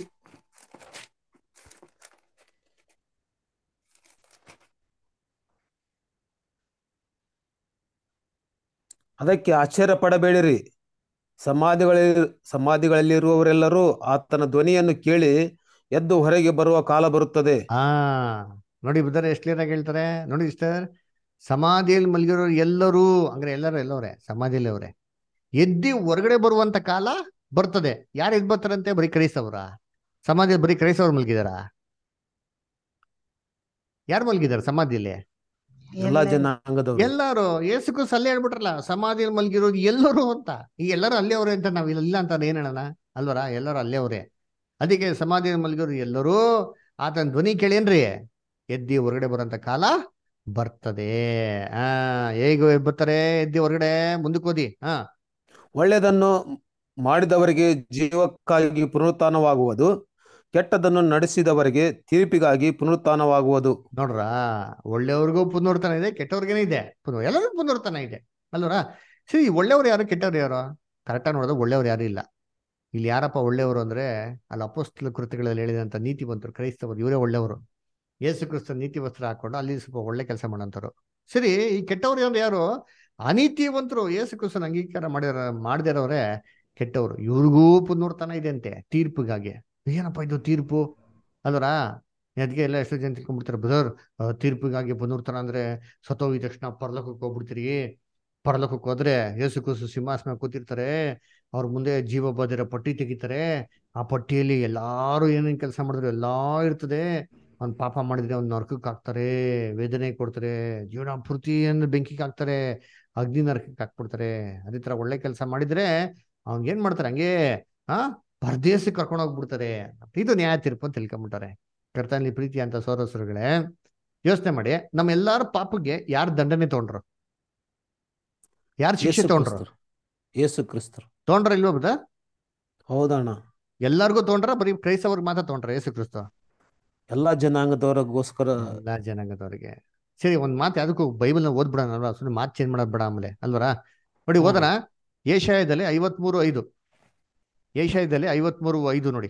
ಅದಕ್ಕೆ ಆಶ್ಚರ್ಯ ಪಡಬೇಡಿರಿ. ಸಮಾಧಿಗಳಲ್ಲಿ ಸಮಾಧಿಗಳಲ್ಲಿರುವವರೆಲ್ಲರೂ ಆತನ ಧ್ವನಿಯನ್ನು ಕೇಳಿ ಎದ್ದು ಹೊರಗೆ ಬರುವ ಕಾಲ ಬರುತ್ತದೆ. ಆ ನೋಡಿ ಬುದ್ಧರು ಎಷ್ಟು ಕ್ಲಿಯರ್ ಆಗಿ ಹೇಳ್ತಾರೆ ನೋಡಿ ಸಿಸ್ಟರ್. ಸಮಾಧಿಯಲ್ಲಿ ಮಲಗಿರೋರು ಎಲ್ಲರೂ ಅಂದ್ರೆ ಎಲ್ಲರೂ ಎಲ್ಲವ್ರೆ ಸಮಾಧಿಯಲ್ಲಿ ಅವರೇ ಎದ್ದಿ ಹೊರಗಡೆ ಬರುವಂತ ಕಾಲ ಬರ್ತದೆ. ಯಾರು ಎದ್ದು ಬರ್ತಾರಂತೆ? ಬರೀ ಕ್ರೈಸ್ತವ್ರ? ಸಮಾಧಿಯಲ್ಲಿ ಬರೀ ಕ್ರೈಸ್ತವ್ರು ಮಲಗಿದಾರ? ಯಾರು ಮಲಗಿದಾರೆ ಸಮಾಧಿಯಲ್ಲಿ? ಎಲ್ಲಾ ಜನಾಂಗದವರು. ಎಲ್ಲರೂ. ಯೇಸು ಕ್ರಿಸ್ತ ಅಲ್ಲೇ ಹೇಳ್ಬಿಟ್ರಲ್ಲ ಸಮಾಧಿಯಲ್ಲಿ ಮಲಗಿರೋದು ಎಲ್ಲರೂ ಅಂತ. ಈ ಎಲ್ಲರೂ ಅಲ್ಲೇ ಅವ್ರೆ ಅಂತ ನಾವ್ ಇಲ್ಲ ಅಂತ ಏನ್ ಹೇಳೋಣ ಅಲ್ವರ? ಎಲ್ಲರೂ ಅಲ್ಲೇ ಅವ್ರೆ. ಅದಕ್ಕೆ ಸಮಾಧಿಯಲ್ಲಿ ಮಲಗಿರೋರು ಎಲ್ಲರೂ ಆತನ ಧ್ವನಿ ಕೇಳೇನ್ರಿ ಎದ್ದಿ ಹೊರಗಡೆ ಬರೋಂತ ಕಾಲ ಬರ್ತದೆ. ಆ ಹೇಗೆ ಬರ್ತಾರೆ ಎದ್ದಿ ಹೊರಗಡೆ? ಮುಂದಕ್ಕೆ ಓದಿ. ಹಾ ಒಳ್ಳೆಯದನ್ನು ಮಾಡಿದವರಿಗೆ ಜೀವಕ್ಕಾಗಿ ಪುನರುತ್ಥಾನವಾಗುವುದು, ಕೆಟ್ಟದನ್ನು ನಡೆಸಿದವರಿಗೆ ತೀರ್ಪಿಗಾಗಿ ಪುನರುತ್ಥಾನವಾಗುವುದು. ನೋಡ್ರ, ಒಳ್ಳೆಯವ್ರಿಗೂ ಪುನರ್ತನ ಇದೆ, ಕೆಟ್ಟವ್ರಿಗೇನೆ ಇದೆ. ಪುನರ್ ಎಲ್ಲರಿಗೂ ಪುನರ್ತನ ಇದೆ ಅಲ್ವರ? ಸರಿ, ಒಳ್ಳೆಯವ್ರು ಯಾರು ಕೆಟ್ಟವ್ರು ಯಾರು? ಕರೆಕ್ಟಾಗಿ ನೋಡೋದು ಒಳ್ಳೆಯವ್ರು ಯಾರು ಇಲ್ಲ. ಇಲ್ಲಿ ಯಾರಪ್ಪ ಒಳ್ಳೆಯವರು ಅಂದ್ರೆ ಅಲ್ಲಿ ಅಪೊಸ್ತಲ ಕೃತ್ಯಗಳಲ್ಲಿ ಹೇಳಿದಂಥ ನೀತಿವಂತರು ಕ್ರೈಸ್ತವರು, ಇವರೇ ಒಳ್ಳೆಯವರು. ಯೇಸು ಕ್ರಿಸ್ತ ನೀತಿ ವಸ್ತ್ರ ಹಾಕೊಂಡು ಅಲ್ಲಿ ಸ್ವಲ್ಪ ಒಳ್ಳೆ ಕೆಲಸ ಮಾಡೋಂಥವ್ರು. ಸರಿ, ಈ ಕೆಟ್ಟವ್ರು ಯಾರು? ಯಾರು ಅನೀತಿವಂತರು. ಯೇಸು ಕ್ರಿಸ್ತನ ಅಂಗೀಕಾರ ಮಾಡಿರೋ ಮಾಡದೇ ಇರೋರೇ ಕೆಟ್ಟವರು. ಇವ್ರಿಗೂ ಪುನರ್ತನ ಇದೆ ಅಂತೆ ತೀರ್ಪಿಗಾಗಿ. ಏನಪ್ಪ ಇದು ತೀರ್ಪು ಅಲ್ವರ? ಅದಕ್ಕೆ ಎಲ್ಲ ಎಷ್ಟು ಜನ ತಿಳ್ಕೊಂಡ್ಬಿಡ್ತಾರೆ ಬ್ರದರ್, ತೀರ್ಪಿಗಾಗಿ ಪುನರ್ತನ ಅಂದ್ರೆ ಸತ್ತೋಗಿದ ತಕ್ಷಣ ಪರಲೋಕಕ್ಕೆ ಹೋಗ್ಬಿಡ್ತೀರಿ. ಪರಲೋಕಕ್ಕೆ ಹೋದ್ರೆ ಯೇಸು ಕ್ರಿಸ್ತ ಸಿಂಹಾಸನ ಕೂತಿರ್ತಾರೆ, ಅವ್ರ ಮುಂದೆ ಜೀವ ಬದಿರ ಪಟ್ಟಿ ತೆಗಿತಾರೆ. ಆ ಪಟ್ಟಿಯಲ್ಲಿ ಎಲ್ಲಾರು ಏನೇನ್ ಕೆಲಸ ಮಾಡಿದ್ರು ಎಲ್ಲಾ ಇರ್ತದೆ. ಅವ್ನ್ ಪಾಪ ಮಾಡಿದ್ರೆ ಅವ್ನ ನರಕಕ್ಕೆ ಹಾಕ್ತಾರೆ, ವೇದನೆ ಕೊಡ್ತಾರೆ, ಜೀವನ ಪೂರ್ತಿಯನ್ನು ಬೆಂಕಿಗೆ ಹಾಕ್ತಾರೆ, ಅಗ್ನಿ ನರಕಕ್ಕೆ ಹಾಕ್ಬಿಡ್ತಾರೆ. ಅದೇ ತರ ಒಳ್ಳೆ ಕೆಲಸ ಮಾಡಿದ್ರೆ ಅವ್ನ್ ಏನ್ ಮಾಡ್ತಾರೆ, ಹಂಗೆ ಆ ಪರದೇಶಕ್ಕೆ ಕರ್ಕೊಂಡು ಹೋಗ್ಬಿಡ್ತಾರೆ. ಇದು ನ್ಯಾಯ ತೀರ್ಪು ಅಂತ ತಿಳ್ಕೊಂಡ್ಬಿಟ್ಟಾರೆ. ಕರ್ತನಲ್ಲಿ ಪ್ರೀತಿ ಅಂತ ಸೋದರಸರುಗಳೇ, ಯೋಚನೆ ಮಾಡಿ, ನಮ್ಮ ಎಲ್ಲಾರ ಪಾಪಕ್ಕೆ ಯಾರು ದಂಡನೆ ತಗೊಂಡ್ರು? ಯಾರು ಶಿಕ್ಷೆ ತಗೊಂಡ್ರು? ಯೇಸು ಕ್ರಿಸ್ತರು ತಗೊಂಡ್ರ ಇಲ್ವಾ ಬದ? ಹೌದಣ್ಣ. ಎಲ್ಲಾರ್ಗು ತಗೊಂಡ್ರ? ಬರೀ ಕ್ರೈಸ್ತವ್ರಿಗೆ ಮಾತ್ರ ತಗೊಂಡ್ರ ಯೇಸು ಕ್ರಿಸ್ತ? ಎಲ್ಲಾ ಜನಾಂಗದವರಿಗೋಸ್ಕರ. ಎಲ್ಲಾ ಜನಾಂಗದವ್ರಿಗೆ. ಸರಿ, ಒಂದ್ ಮಾತು ಯಾವ್ದಕ್ಕೂ ಬೈಬಲ್ನ ಓದ್ಬಿಡೋಣ ಅಲ್ವಾ? ಸುಮ್ಮನೆ ಮಾತು ಚೇಂಜ್ ಮಾಡೋದ್ ಬೇಡ ಆಮೇಲೆ ಅಲ್ವರ? ನೋಡಿ ಓದೋಣ. ಏಷಾಯದಲ್ಲಿ ಐವತ್ಮೂರು ಐದು. ಏಷಾಯದಲ್ಲಿ ಐವತ್ಮೂರು ಐದು ನೋಡಿ.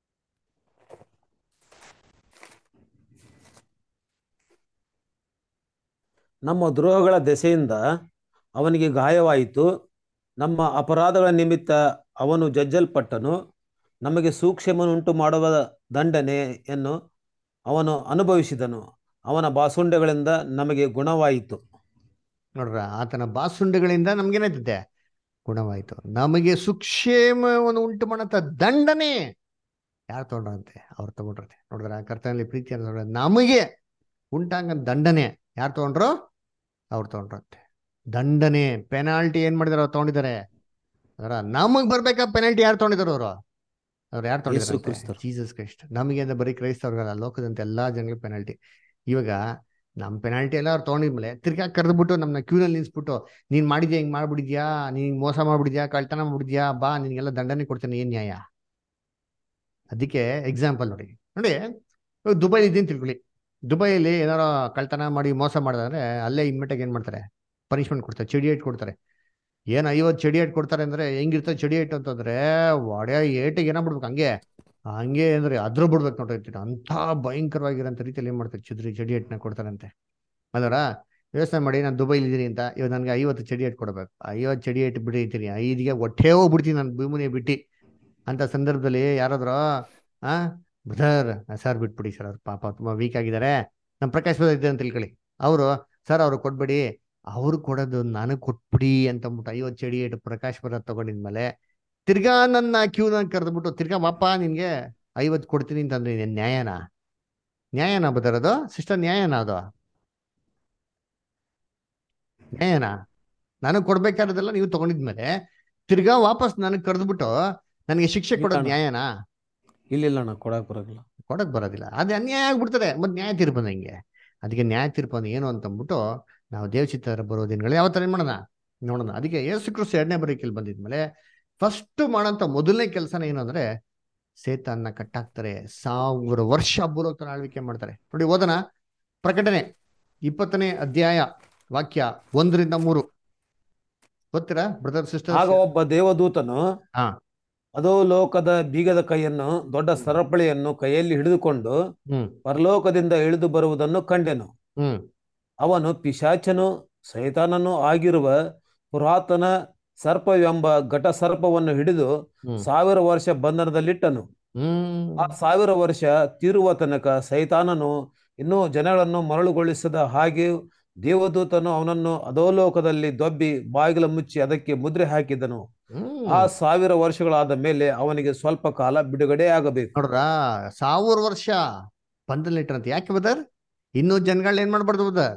ನಮ್ಮ ದ್ರೋಹಗಳ ದೆಸೆಯಿಂದ ಅವನಿಗೆ ಗಾಯವಾಯಿತು, ನಮ್ಮ ಅಪರಾಧಗಳ ನಿಮಿತ್ತ ಅವನು ಜಜ್ಜಲ್ಪಟ್ಟನು, ನಮಗೆ ಸೂಕ್ಷ್ಮನುಂಟು ಮಾಡುವ ದಂಡನೆಯನ್ನು ಅವನು ಅನುಭವಿಸಿದನು, ಅವನ ಬಾಸುಂಡೆಗಳಿಂದ ನಮಗೆ ಗುಣವಾಯಿತು. ನೋಡ್ರ, ಆತನ ಬಾಸುಂಡೆಗಳಿಂದ ನಮ್ಗೇನಾಯ್ತದೆ? ಗುಣವಾಯಿತು. ನಮಗೆ ಸುಕ್ಷೇಮವನ್ನು ಉಂಟು ಮಾಡಂತ ದಂಡನೆ ಯಾರು ತಗೊಂಡ್ರಂತೆ? ಅವ್ರು ತಗೊಂಡ್ರಂತೆ. ನೋಡಿದ್ರ, ಕರ್ತನಲ್ಲಿ ಪ್ರೀತಿ ಅನ್ನೋದ್ರ ನಮಗೆ ಉಂಟಾಗ ದಂಡನೆ ಯಾರು ತಗೊಂಡ್ರು? ಅವ್ರು ತಗೊಂಡ್ರಂತೆ. ದಂಡನೆ, ಪೆನಾಲ್ಟಿ ಏನ್ ಮಾಡಿದಾರೆ? ಅವ್ರು ತಗೊಂಡಿದ್ದಾರೆ. ಅದರ ನಮಗ್ ಬರ್ಬೇಕಾ ಪೆನಾಲ್ಟಿ ಯಾರು ತಗೊಂಡಿದ್ದಾರೆ? ಅವರು ಅವ್ರು ಯಾರು ತಗೊಂಡಿದ್ದಾರೆ? Jesus Christ. ನಮಗೆ ಅಂದ್ರೆ ಬರೀ ಕ್ರೈಸ್ತವ್ರಿಗಲ್ಲ, ಲೋಕದಂತೆ ಎಲ್ಲಾ ಜನಗಳಿಗೆ ಪೆನಾಲ್ಟಿ. ಇವಾಗ ನಮ್ ಪೆನಾಲ್ಟಿ ಎಲ್ಲ ಅವ್ರು ತಗೊಂಡಿದ್ಮೇಲೆ ತಿರ್ಗಾ ಕರೆದ್ಬಿಟ್ಟು ನಮ್ನ ಕ್ಯೂನಲ್ಲಿ ನಿಲ್ಸ್ಬಿಟ್ಟು, ನೀನ್ ಮಾಡಿದ್ಯಾ, ಹಿಂಗ್ ಮಾಡ್ಬಿಡಿದ್ಯಾ, ನೀನ್ ಮೋಸ ಮಾಡ್ಬಿಡಿದ್ಯಾ, ಕಳ್ತನ ಮಾಡ್ಬಿಡಿದ್ಯಾ, ಬಾ ನಿನ್ಗೆಲ್ಲ ದಂಡನೆ ಕೊಡ್ತೇನೆ, ಏನ್ ನ್ಯಾಯ? ಅದಕ್ಕೆ ಎಕ್ಸಾಂಪಲ್ ನೋಡಿ ನೋಡಿ ದುಬೈ ಇದ್ದೀನಿ ತಿಳ್ಕೊಳ್ಳಿ. ದುಬೈಲಿ ಏನಾರೋ ಕಳ್ತನ ಮಾಡಿ ಮೋಸ ಮಾಡಿದ್ರೆ ಅಲ್ಲೇ ಇಮ್ಮಿಡಿಯೇಟ್ ಏನ್ ಮಾಡ್ತಾರೆ? ಪನಿಷ್ಮೆಂಟ್ ಕೊಡ್ತಾರೆ, ಚಡಿ ಏಟ್ ಕೊಡ್ತಾರೆ. ಏನ್ ಐವತ್ತು ಚಡಿ ಏಟ್ ಕೊಡ್ತಾರೆ ಅಂದ್ರೆ ಹೆಂಗಿರ್ತದೆ ಚಡಿ ಏಟ್ ಅಂತಂದ್ರೆ, ಒಡೆಯ ಏಟಿಗೆ ಏನ ಬಿಡ್ಬೇಕು, ಹಂಗೆ ಹಂಗೆ ಅಂದ್ರೆ ಅದ್ರ ಬಿಡ್ಬೇಕು ನೋಡಿರ್ತೀನಿ. ಅಂತ ಭಯಂಕರವಾಗಿರೋಂಥ ರೀತಿಯಲ್ಲಿ ಏನ್ ಮಾಡ್ತಾರೆ? ಚುದ್ರಿ ಚಡಿ ಏಟ್ನ ಕೊಡ್ತಾರಂತೆ ಅಲ್ವರ? ಯೋಚನೆ ಮಾಡಿ, ನಾನು ದುಬೈಲಿ ಇದ್ದೀನಿ ಅಂತ ಇವಾಗ ನನಗೆ ಐವತ್ತು ಚಡಿ ಏಟ್ ಕೊಡ್ಬೇಕು. ಐವತ್ತು ಚಡಿ ಏಟ್ ಬಿಟ್ಟಿರ್ತೀನಿ, ಐದಿಗೆ ಹೊಟ್ಟೆ ಹೋಗ್ಬಿಡ್ತೀನಿ ನಾನು ಭೂಮಿನೇ ಬಿಟ್ಟು. ಅಂತ ಸಂದರ್ಭದಲ್ಲಿ ಯಾರಾದ್ರೂ ಆ ಬ್ರದರ್ ಸರ್ ಬಿಟ್ಬಿಡಿ ಸರ್, ಅವ್ರು ಪಾಪ ತುಂಬಾ ವೀಕ್ ಆಗಿದ್ದಾರೆ, ನಮ್ಮ ಪ್ರಕಾಶ್ ಬ್ರದರ್ ಇದ್ದಾರೆ ಅಂತ ತಿಳ್ಕೊಳ್ಳಿ. ಅವರು ಸರ್ ಅವ್ರು ಕೊಟ್ಬಿಡಿ, ಅವ್ರು ಕೊಡೋದು ನನಗೆ ಕೊಟ್ಬಿಡಿ ಅಂತ ಅಂದ್ಬಿಟ್ಟು ಐವತ್ತು ಚಡಿ ಏಟು ಪ್ರಕಾಶ್ ಬ್ರದರ್ ತಗೊಂಡಿದ್ಮೇಲೆ ತಿರ್ಗಾ ನನ್ನ ಕ್ಯೂನ ಕರೆದ್ಬಿಟ್ಟು ತಿರ್ಗಾ ವಾಪ ನಿನ್ಗೆ ಐವತ್ತು ಕೊಡ್ತೀನಿ ಅಂತಂದ್ರೆ ನ್ಯಾಯನ? ನ್ಯಾಯನ ಬದರದು ಸಿಸ್ಟರ್? ನ್ಯಾಯನ ಅದು? ನ್ಯಾಯನ? ನನಗೆ ಕೊಡ್ಬೇಕಾದದೆಲ್ಲ ನೀವು ತಗೊಂಡಿದ್ಮೇಲೆ ತಿರ್ಗಾ ವಾಪಸ್ ನನಗೆ ಕರೆದ್ಬಿಟ್ಟು ನನಗೆ ಶಿಕ್ಷೆ ಕೊಡೋದು ನ್ಯಾಯನಾ? ಇಲ್ಲ ಅಣ್ಣ, ಕೊಡಕ್ ಬರೋದಿಲ್ಲ. ಕೊಡಕ್ ಬರೋದಿಲ್ಲ. ಅದು ಅನ್ಯಾಯ ಆಗ್ಬಿಡ್ತಾರೆ. ಮತ್ತೆ ನ್ಯಾಯ ತೀರ್ಪು ಹೆಂಗೆ? ಅದಕ್ಕೆ ನ್ಯಾಯ ತೀರ್ಪು ಏನು ಅಂತಂದ್ಬಿಟ್ಟು ನಾವು ದೇವಚಿತ್ರ ಬರೋ ದಿನಗಳು ಯಾವ ತರ ಏನ್ ಮಾಡೋಣ ನೋಡೋಣ. ಅದಕ್ಕೆ ಯೇಸು ಕ್ರಿಸ್ತ ಎರಡನೇ ಬರೀಕೆಯಲ್ಲಿ ಬಂದಿದ್ಮೇಲೆ ಫಸ್ಟ್ ಮಾಡೋಂಥ ಮೊದಲನೇ ಕೆಲಸನ ಏನು ಅಂದ್ರೆ ಸೇತಾನ್ನ ಕಟ್ಟಾಕ್ತಾರೆ. ಸಾವಿರ ವರ್ಷ ಭೂಲೋಕನ ಆಳ್ವಿಕೆ ಮಾಡ್ತಾರೆ. ನೋಡಿ ಓದೋಣ. ಪ್ರಕಟಣೆ ಇಪ್ಪತ್ತನೇ ಅಧ್ಯಾಯ ವಾಕ್ಯ ಒಂದರಿಂದ ಮೂರು ಗೊತ್ತೀರಾ ಬ್ರದರ್ ಆಗ ಸಿಸ್ಟರ್ಸ್? ಒಬ್ಬ ದೇವದೂತನು ಹಾ ಅದೋ ಲೋಕದ ಬೀಗದ ಕೈಯನ್ನು ದೊಡ್ಡ ಸರಪಳಿಯನ್ನು ಕೈಯಲ್ಲಿ ಹಿಡಿದುಕೊಂಡು ಹ್ಮ್ ಪರಲೋಕದಿಂದ ಇಳಿದು ಬರುವುದನ್ನು ಕಂಡೆನು. ಹ್ಮ್ ಅವನು ಪಿಶಾಚನು ಸೈತಾನನು ಆಗಿರುವ ಪುರಾತನ ಸರ್ಪವೆಂಬ ಘಟ ಸರ್ಪವನ್ನು ಹಿಡಿದು ಹ್ಮ್ ಸಾವಿರ ವರ್ಷ ಬಂಧನದಲ್ಲಿಟ್ಟನು. ಹ್ಮ್ ಆ ಸಾವಿರ ವರ್ಷ ತೀರುವ ತನಕ ಸೈತಾನನು ಇನ್ನೂ ಜನಗಳನ್ನು ಮರಳುಗೊಳಿಸದ ಹಾಗೆ ದೇವದೂತನು ಅವನನ್ನು ಅಧೋಲೋಕದಲ್ಲಿ ದೊಬ್ಬಿ ಬಾಗಿಲ ಮುಚ್ಚಿ ಅದಕ್ಕೆ ಮುದ್ರೆ ಹಾಕಿದನು. ಆ ಹ್ಮ್ ಸಾವಿರ ವರ್ಷಗಳಾದ ಮೇಲೆ ಅವನಿಗೆ ಸ್ವಲ್ಪ ಕಾಲ ಬಿಡುಗಡೆ ಆಗಬೇಕು. ನೋಡ್ರ, ಸಾವಿರ ವರ್ಷ ಬಂದಲ್ಲಿಟ್ರಂತೆ. ಯಾಕೆ ಬದರ್? ಇನ್ನೂ ಜನಗಳನ್ನ ಏನ್ ಮಾಡ್ಬಾರ್ದು ಬದರ್?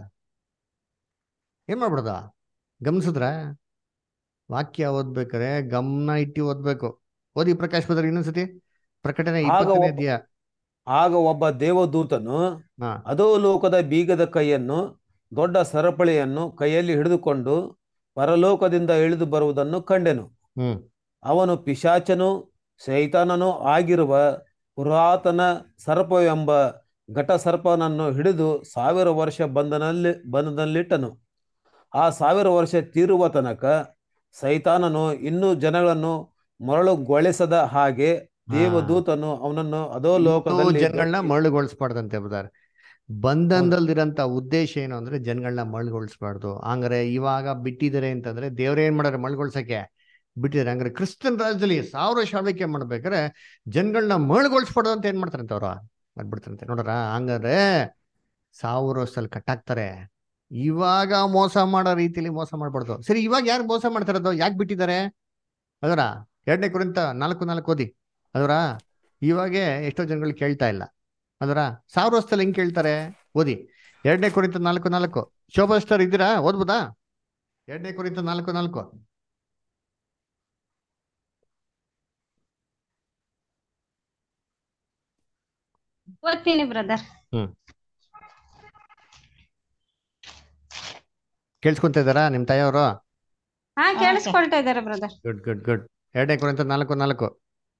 ಏನ್ ಮಾಡ್ಬಾರ್ದ? ಗಮನಿಸಿದ್ರ? ವಾಕ್ಯ ಓದ್ಬೇಕಾರೆ ಗಮನ ಇಟ್ಟು ಓದ್ಬೇಕು. ಓದಿ ಪ್ರಕಾಶ್ ಬದರ್ ಇನ್ನೊಂದ್ಸತಿ ಪ್ರಕಟಣೆ ಆಗ ಇಪ್ಪತ್ತನೇ ಒಬ್ಬ ಅಧ್ಯಾಯ. ಆಗ ಒಬ್ಬ ದೇವದೂತನು ಹಾ ಅಧೋಲೋಕದ ಬೀಗದ ಕೈಯನ್ನು ದೊಡ್ಡ ಸರಪಳಿಯನ್ನು ಕೈಯಲ್ಲಿ ಹಿಡಿದುಕೊಂಡು ಪರಲೋಕದಿಂದ ಇಳಿದು ಬರುವುದನ್ನು ಕಂಡೆನು. ಹ್ಮ್ ಅವನು ಪಿಶಾಚನು ಸೈತಾನನು ಆಗಿರುವ ಪುರಾತನ ಸರ್ಪವೆಂಬ ಘಟ ಸರ್ಪನನ್ನು ಹಿಡಿದು ಸಾವಿರ ವರ್ಷ ಬಂಧನಲ್ಲಿ ಬಂಧನದಲ್ಲಿಟ್ಟನು. ಆ ಸಾವಿರ ವರ್ಷ ತೀರುವ ತನಕ ಸೈತಾನನು ಇನ್ನೂ ಜನಗಳನ್ನು ಮರಳುಗೊಳಿಸದ ಹಾಗೆ ಹಾ ದೇವದೂತನು ಅವನನ್ನು ಇನ್ನೂ ಅಧೋಲೋಕದಲ್ಲಿ ಜನಗಳನ್ನ ಮರಳುಗೊಳಿಸ್ಬಾರ್ದಂತೆ ಬದಾರ್. ಬಂಧನದಲ್ಲಿರಂತ ಉದ್ದೇಶ ಏನು ಅಂದ್ರೆ ಜನಗಳನ್ನ ಮರಳುಗೊಳಿಸ್ಬಾರ್ದು. ಹಂಗಾರೆ ಇವಾಗ ಬಿಟ್ಟಿದ್ದಾರೆ ಅಂತಂದ್ರೆ ದೇವ್ರ ಏನ್ ಮಾಡ್ಯಾರ? ಮರಳುಗೊಳ್ಸಕ್ಕೆ ಬಿಟ್ಟಿದ್ದಾರೆ. ಹಂಗಾರೆ ಕ್ರಿಸ್ತನ್ ರಾಜ್ಯದಲ್ಲಿ ಸಾವಿರ ವರ್ಷ ಆಳ್ವಿಕೆ ಮಾಡ್ಬೇಕಾದ್ರೆ ಜನಗಳನ್ನ ಮರಳುಗೊಳಿಸ್ಬಾರ್ದು ಅಂತ ಏನ್ ಮಾಡ್ತಾರಂತೆ? ಅವ್ರ ಮಾಡ್ಬಿಡ್ತಾರಂತೆ. ನೋಡ್ರ, ಹಂಗಾದ್ರೆ ಸಾವಿರ ವರ್ಷದಲ್ಲಿ ಕಟ್ಟಾಕ್ತಾರೆ. ಇವಾಗ ಮೋಸ ಮಾಡೋ ರೀತಿಲಿ ಮೋಸ ಮಾಡ್ಬಾರ್ದು. ಸರಿ, ಇವಾಗ ಯಾರು ಮೋಸ ಮಾಡ್ತಾರದು? ಯಾಕೆ ಬಿಟ್ಟಿದ್ದಾರೆ? ಅದರ ಎರಡನೇ ಕುರಿತ ನಾಲ್ಕು ನಾಲ್ಕು ಓದಿ. ಅದರ ಇವಾಗೆ ಎಷ್ಟೋ ಜನಗಳು ಕೇಳ್ತಾ ಇಲ್ಲ. ಅದರ ಸಾವಿರ ವರ್ಷದಲ್ಲಿ ಹೆಂಗ್ ಕೇಳ್ತಾರೆ? ಓದಿ ಎರಡನೇ ಕುರಿತ ನಾಲ್ಕು ನಾಲ್ಕು. ಶೋಭಾ ಸ್ಟಾರ್ ಇದ್ದೀರಾ? ಓದ್ಬೋದಾ? ಎರಡನೇ ಕುರಿತ ನಾಲ್ಕು ನಾಲ್ಕು. ಓದ್ತೀನಿ ಬ್ರದರ್. ಹ್ಮ್ ಕೇಳಿಸ್ಕೊಂತ ಇದ್ದಾರಾ ನಿಮ್ ತಾಯಿಯವರು? ಹಾ ಕೇಳಿಸ್ಕೊಳ್ತಾ ಇದ್ದಾರೆ ಬ್ರದರ್. Good good good. ಎರಡನೇ ಕುರಿತ ನಾಲ್ಕು ನಾಲ್ಕು.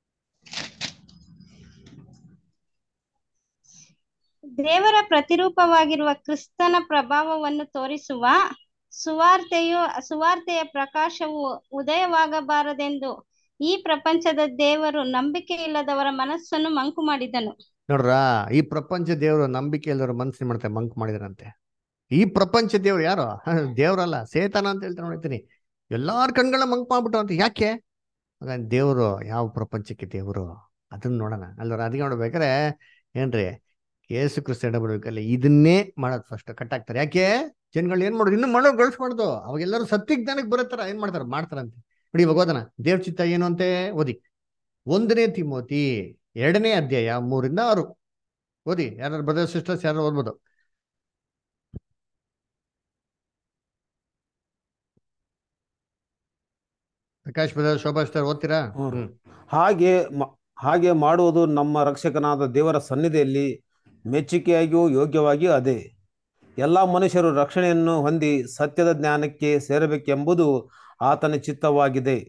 ದೇವರ ಪ್ರತಿರೂಪವಾಗಿರುವ ಕ್ರಿಸ್ತನ ಪ್ರಭಾವವನ್ನು ತೋರಿಸುವ ಸುವಾರ್ತೆಯು ಸುವಾರ್ತೆಯ ಪ್ರಕಾಶವು ಉದಯವಾಗಬಾರದೆಂದು ಈ ಪ್ರಪಂಚದ ದೇವರು ನಂಬಿಕೆ ಇಲ್ಲದವರ ಮನಸ್ಸನ್ನು ಮಂಕು ಮಾಡಿದನು. ನೋಡ್ರ, ಈ ಪ್ರಪಂಚ ದೇವರು ನಂಬಿಕೆ ಇಲ್ಲದವ್ರ ಮನಸ್ಸು ಮಾಡ್ತಾರೆ ಮಂಕ್ ಮಾಡಿದಾರಂತೆ. ಈ ಪ್ರಪಂಚ ದೇವ್ರು ಯಾರು? ದೇವ್ರಲ್ಲ, ಸೇತಾನ ಅಂತ ಹೇಳ್ತಾರೆ. ನೋಡ್ತೀನಿ ಎಲ್ಲಾರ ಕಣ್ಗಳನ್ನ ಮಂಕ್ ಮಾಡ್ಬಿಟ್ಟು ಅಂತ. ಯಾಕೆ? ದೇವರು ಯಾವ ಪ್ರಪಂಚಕ್ಕೆ ದೇವರು? ಅದನ್ನ ನೋಡೋಣ ಅಲ್ವರ. ಅದಕ್ಕೆ ನೋಡ್ಬೇಕಾರೆ ಏನ್ರಿ ಯೇಸು ಕ್ರಿಸ್ತ ಎಡಬಿಡ್ಬೇಕಲ್ಲ, ಇದನ್ನೇ ಮಾಡೋದು ಫಸ್ಟ್ ಕಟ್ಟಾಕ್ತಾರೆ. ಯಾಕೆ? ಜನಗಳು ಏನ್ ಮಾಡೋದು? ಇನ್ನು ಮಾಡೋ ಗಳಿಸ್ಬಾರ್ದು. ಅವಾಗೆಲ್ಲರೂ ಸತ್ಯ ಜ್ಞಾನಕ್ಕೆ ಬರುತ್ತಾರ ಏನ್ ಮಾಡ್ತಾರ ಮಾಡ್ತಾರಂತೆ. ನೋಡಿ ಇವಾಗ ಓದೋಣ ದೇವ್ರ ಚಿತ್ತ ಏನು ಅಂತೆ. ಓದಿ ಒಂದನೇ ತಿಮೋತಿ ಎರಡನೇ ಅಧ್ಯಾಯ ಮೂರಿಂದ ಆರು ಓದಿ. ಯಾರು ಬ್ರದರ್ ಸಿಸ್ಟರ್ಸ್ ಯಾರು ಓದ್ಬೋದು? ಪ್ರಕಾಶ್ ಬ್ರದರ್, ಶೋಭಾ ಸ್ಟಾರ್ ಓದ್ತೀರಾ? ಹ್ಮ್ ಹಾಗೆ ಮ- ಹಾಗೆ ಮಾಡುವುದು ನಮ್ಮ ರಕ್ಷಕನಾದ ದೇವರ ಸನ್ನಿಧಿಯಲ್ಲಿ ಮೆಚ್ಚುಗೆಯಾಗಿಯೂ ಯೋಗ್ಯವಾಗಿಯೂ ಅದೇ. ಎಲ್ಲ ಮನುಷ್ಯರು ರಕ್ಷಣೆಯನ್ನು ಹೊಂದಿ ಸತ್ಯದ ಜ್ಞಾನಕ್ಕೆ ಸೇರಬೇಕೆಂಬುದು ಆತನ ಚಿತ್ತವಾಗಿದೆ.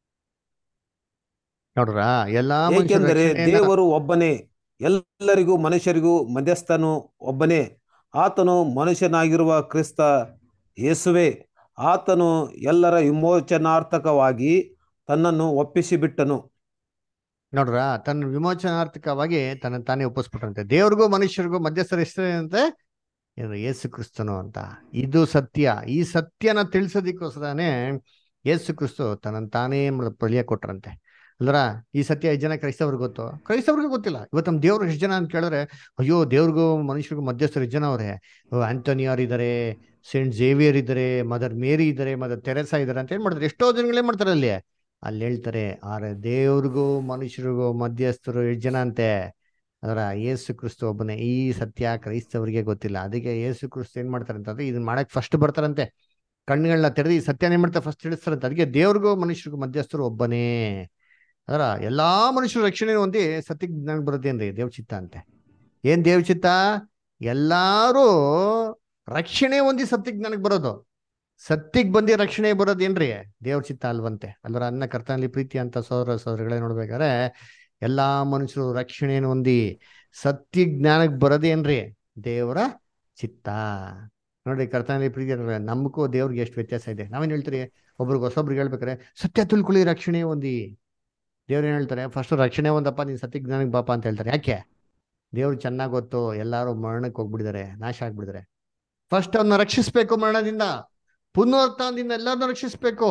ನೋಡ್ರ, ಎಲ್ಲಾ ಏಕೆಂದರೆ ಮನುಷ್ಯರು ದೇವರು ಒಬ್ಬನೇ, ಎಲ್ಲರಿಗೂ ಮನುಷ್ಯರಿಗೂ ಮಧ್ಯಸ್ಥನು ಒಬ್ಬನೇ, ಆತನು ಮನುಷ್ಯನಾಗಿರುವ ಕ್ರಿಸ್ತ ಯೇಸುವೆ. ಆತನು ಎಲ್ಲರ ವಿಮೋಚನಾರ್ಥಕವಾಗಿ ತನ್ನನ್ನು ಒಪ್ಪಿಸಿಬಿಟ್ಟನು. ನೋಡ್ರ, ತನ್ನ ವಿಮೋಚನಾರ್ಥಕವಾಗಿ ತನ್ನ ತಾನೇ ಒಪ್ಪಿಸ್ಬಿಟ್ರಂತೆ. ದೇವ್ರಿಗೂ ಮನುಷ್ಯರಿಗೂ ಮಧ್ಯಸ್ಥರ ಹೆಸರೇನಂತೆ? ಏನು? ಯೇಸು ಕ್ರಿಸ್ತನು ಅಂತ. ಇದು ಸತ್ಯ. ಈ ಸತ್ಯನ ತಿಳಿಸೋದಿಕ್ಕೋಸ್ಕರನೇ ಯೇಸು ಕ್ರಿಸ್ತು ತನ್ನ ತಾನೇ ಬಲಿಯ ಕೊಟ್ರಂತೆ. ಅಲ್ರ, ಈ ಸತ್ಯ ಎಷ್ಟು ಜನ ಕ್ರೈಸ್ತವ್ರಿಗೆ ಗೊತ್ತು? ಕ್ರೈಸ್ತವ್ರಿಗೆ ಗೊತ್ತಿಲ್ಲ. ಇವತ್ತು ನಮ್ಮ ದೇವ್ರು ಎಷ್ಟು ಜನ ಅಂತ ಕೇಳಿದ್ರೆ, ಅಯ್ಯೋ ದೇವ್ರಿಗೂ ಮನುಷ್ಯರಿಗೂ ಮಧ್ಯಸ್ಥರು ಎಷ್ಟು ಜನ ಅವ್ರೆ? ಆಂಟೋನಿಯರ್ ಇದ್ದಾರೆ, ಸೇಂಟ್ ಜೇವಿಯರ್ ಇದ್ದಾರೆ, ಮದರ್ ಮೇರಿ ಇದ್ದಾರೆ, ಮದರ್ ತೆರೆಸಾ ಇದ್ದಾರೆ ಅಂತ ಏನ್ ಮಾಡ್ತಾರೆ? ಎಷ್ಟೋ ಜನಗಳೇನ್ ಮಾಡ್ತಾರೆ ಅಲ್ಲಿ ಅಲ್ಲಿ ಹೇಳ್ತಾರೆ. ಆದ್ರೆ ದೇವ್ರಿಗೂ ಮನುಷ್ಯರಿಗೂ ಮಧ್ಯಸ್ಥರು ಎಷ್ಟು ಜನ ಅಂತೆ? ಅದರ ಯೇಸು ಕ್ರಿಸ್ತು ಒಬ್ಬನೇ. ಈ ಸತ್ಯ ಕ್ರೈಸ್ತವರಿಗೆ ಗೊತ್ತಿಲ್ಲ. ಅದಕ್ಕೆ ಯೇಸು ಕ್ರಿಸ್ತು ಏನ್ ಮಾಡ್ತಾರೆ ಅಂತಂದ್ರೆ ಇದನ್ನ ಮಾಡಕ್ ಫಸ್ಟ್ ಬರ್ತಾರಂತೆ. ಕಣ್ಣುಗಳನ್ನ ತೆರೆದು ಈ ಸತ್ಯನ ಏನ್ ಮಾಡ್ತಾರೆ? ಫಸ್ಟ್ ತಿಳಿಸ್ತಾರಂತೆ. ಅದಕ್ಕೆ ದೇವ್ರಿಗೂ ಮನುಷ್ಯರಿಗೂ ಮಧ್ಯಸ್ಥರು ಒಬ್ಬನೇ. ಅದರ ಎಲ್ಲಾ ಮನುಷ್ಯರು ರಕ್ಷಣೆ ಹೊಂದಿ ಸತ್ಯಕ್ಕೆ ಜ್ಞಾನ ಬರುತ್ತೇನ್ರಿ ದೇವ್ ಚಿತ್ತ ಅಂತೆ. ಏನ್ ದೇವ್ ಚಿತ್ತ? ಎಲ್ಲಾರು ರಕ್ಷಣೆ ಹೊಂದಿ ಸತ್ಯಕ್ಕೆ ಜ್ಞಾನಕ್ಕೆ ಬರೋದು. ಸತ್ಯಕ್ಕೆ ಬಂದಿ ರಕ್ಷಣೆ ಬರೋದೇನ್ರಿ? ದೇವ್ರ ಚಿತ್ತ ಅಲ್ವಂತೆ. ಅಲ್ವರ, ಅನ್ನ ಕರ್ತನಲ್ಲಿ ಪ್ರೀತಿ ಅಂತ ಸೋದರ ಸೋದರಿಗಳೇ ನೋಡ್ಬೇಕಾದ್ರೆ ಎಲ್ಲಾ ಮನುಷ್ಯರು ರಕ್ಷಣೆಯನ್ನು ಹೊಂದಿ ಸತ್ಯ ಜ್ಞಾನಕ್ಕೆ ಬರೋದೇನ್ರಿ? ದೇವರ ಚಿತ್ತ. ನೋಡಿ ಕರ್ತನಲ್ಲಿ ಪ್ರೀತಿ ಇರಲ್ಲ, ನಮಗೂ ದೇವ್ರಿಗೆ ಎಷ್ಟು ವ್ಯತ್ಯಾಸ ಇದೆ. ನಾವೇನ್ ಹೇಳ್ತೀರಿ, ಒಬ್ರಿಗೆ ಹೊಸೊಬ್ರಿಗೆ ಹೇಳ್ಬೇಕಾರೆ ಸತ್ಯ ತಿಳ್ಕೊಳ್ಳಿ ರಕ್ಷಣೆ ಹೊಂದಿ. ದೇವ್ರು ಏನ್ ಹೇಳ್ತಾರೆ, ಫಸ್ಟ್ ರಕ್ಷಣೆ ಒಂದಪ್ಪ, ನೀನ್ ಸತ್ಯ ಜ್ಞಾನಕ್ಕೆ ಬಾಪ ಅಂತ ಹೇಳ್ತಾರೆ. ಯಾಕೆ? ದೇವ್ರು ಚೆನ್ನಾಗ್ ಗೊತ್ತು ಎಲ್ಲಾರು ಮರಣಕ್ಕೆ ಹೋಗ್ಬಿಡಿದಾರೆ, ನಾಶ ಆಗ್ಬಿಡಿದಾರೆ. ಫಸ್ಟ್ ಅವ್ರನ್ನ ರಕ್ಷಿಸ್ಬೇಕು ಮರಣದಿಂದ, ಪುನರುತ್ಥಾನದಿಂದ ಎಲ್ಲರನ್ನ ರಕ್ಷಿಸ್ಬೇಕು,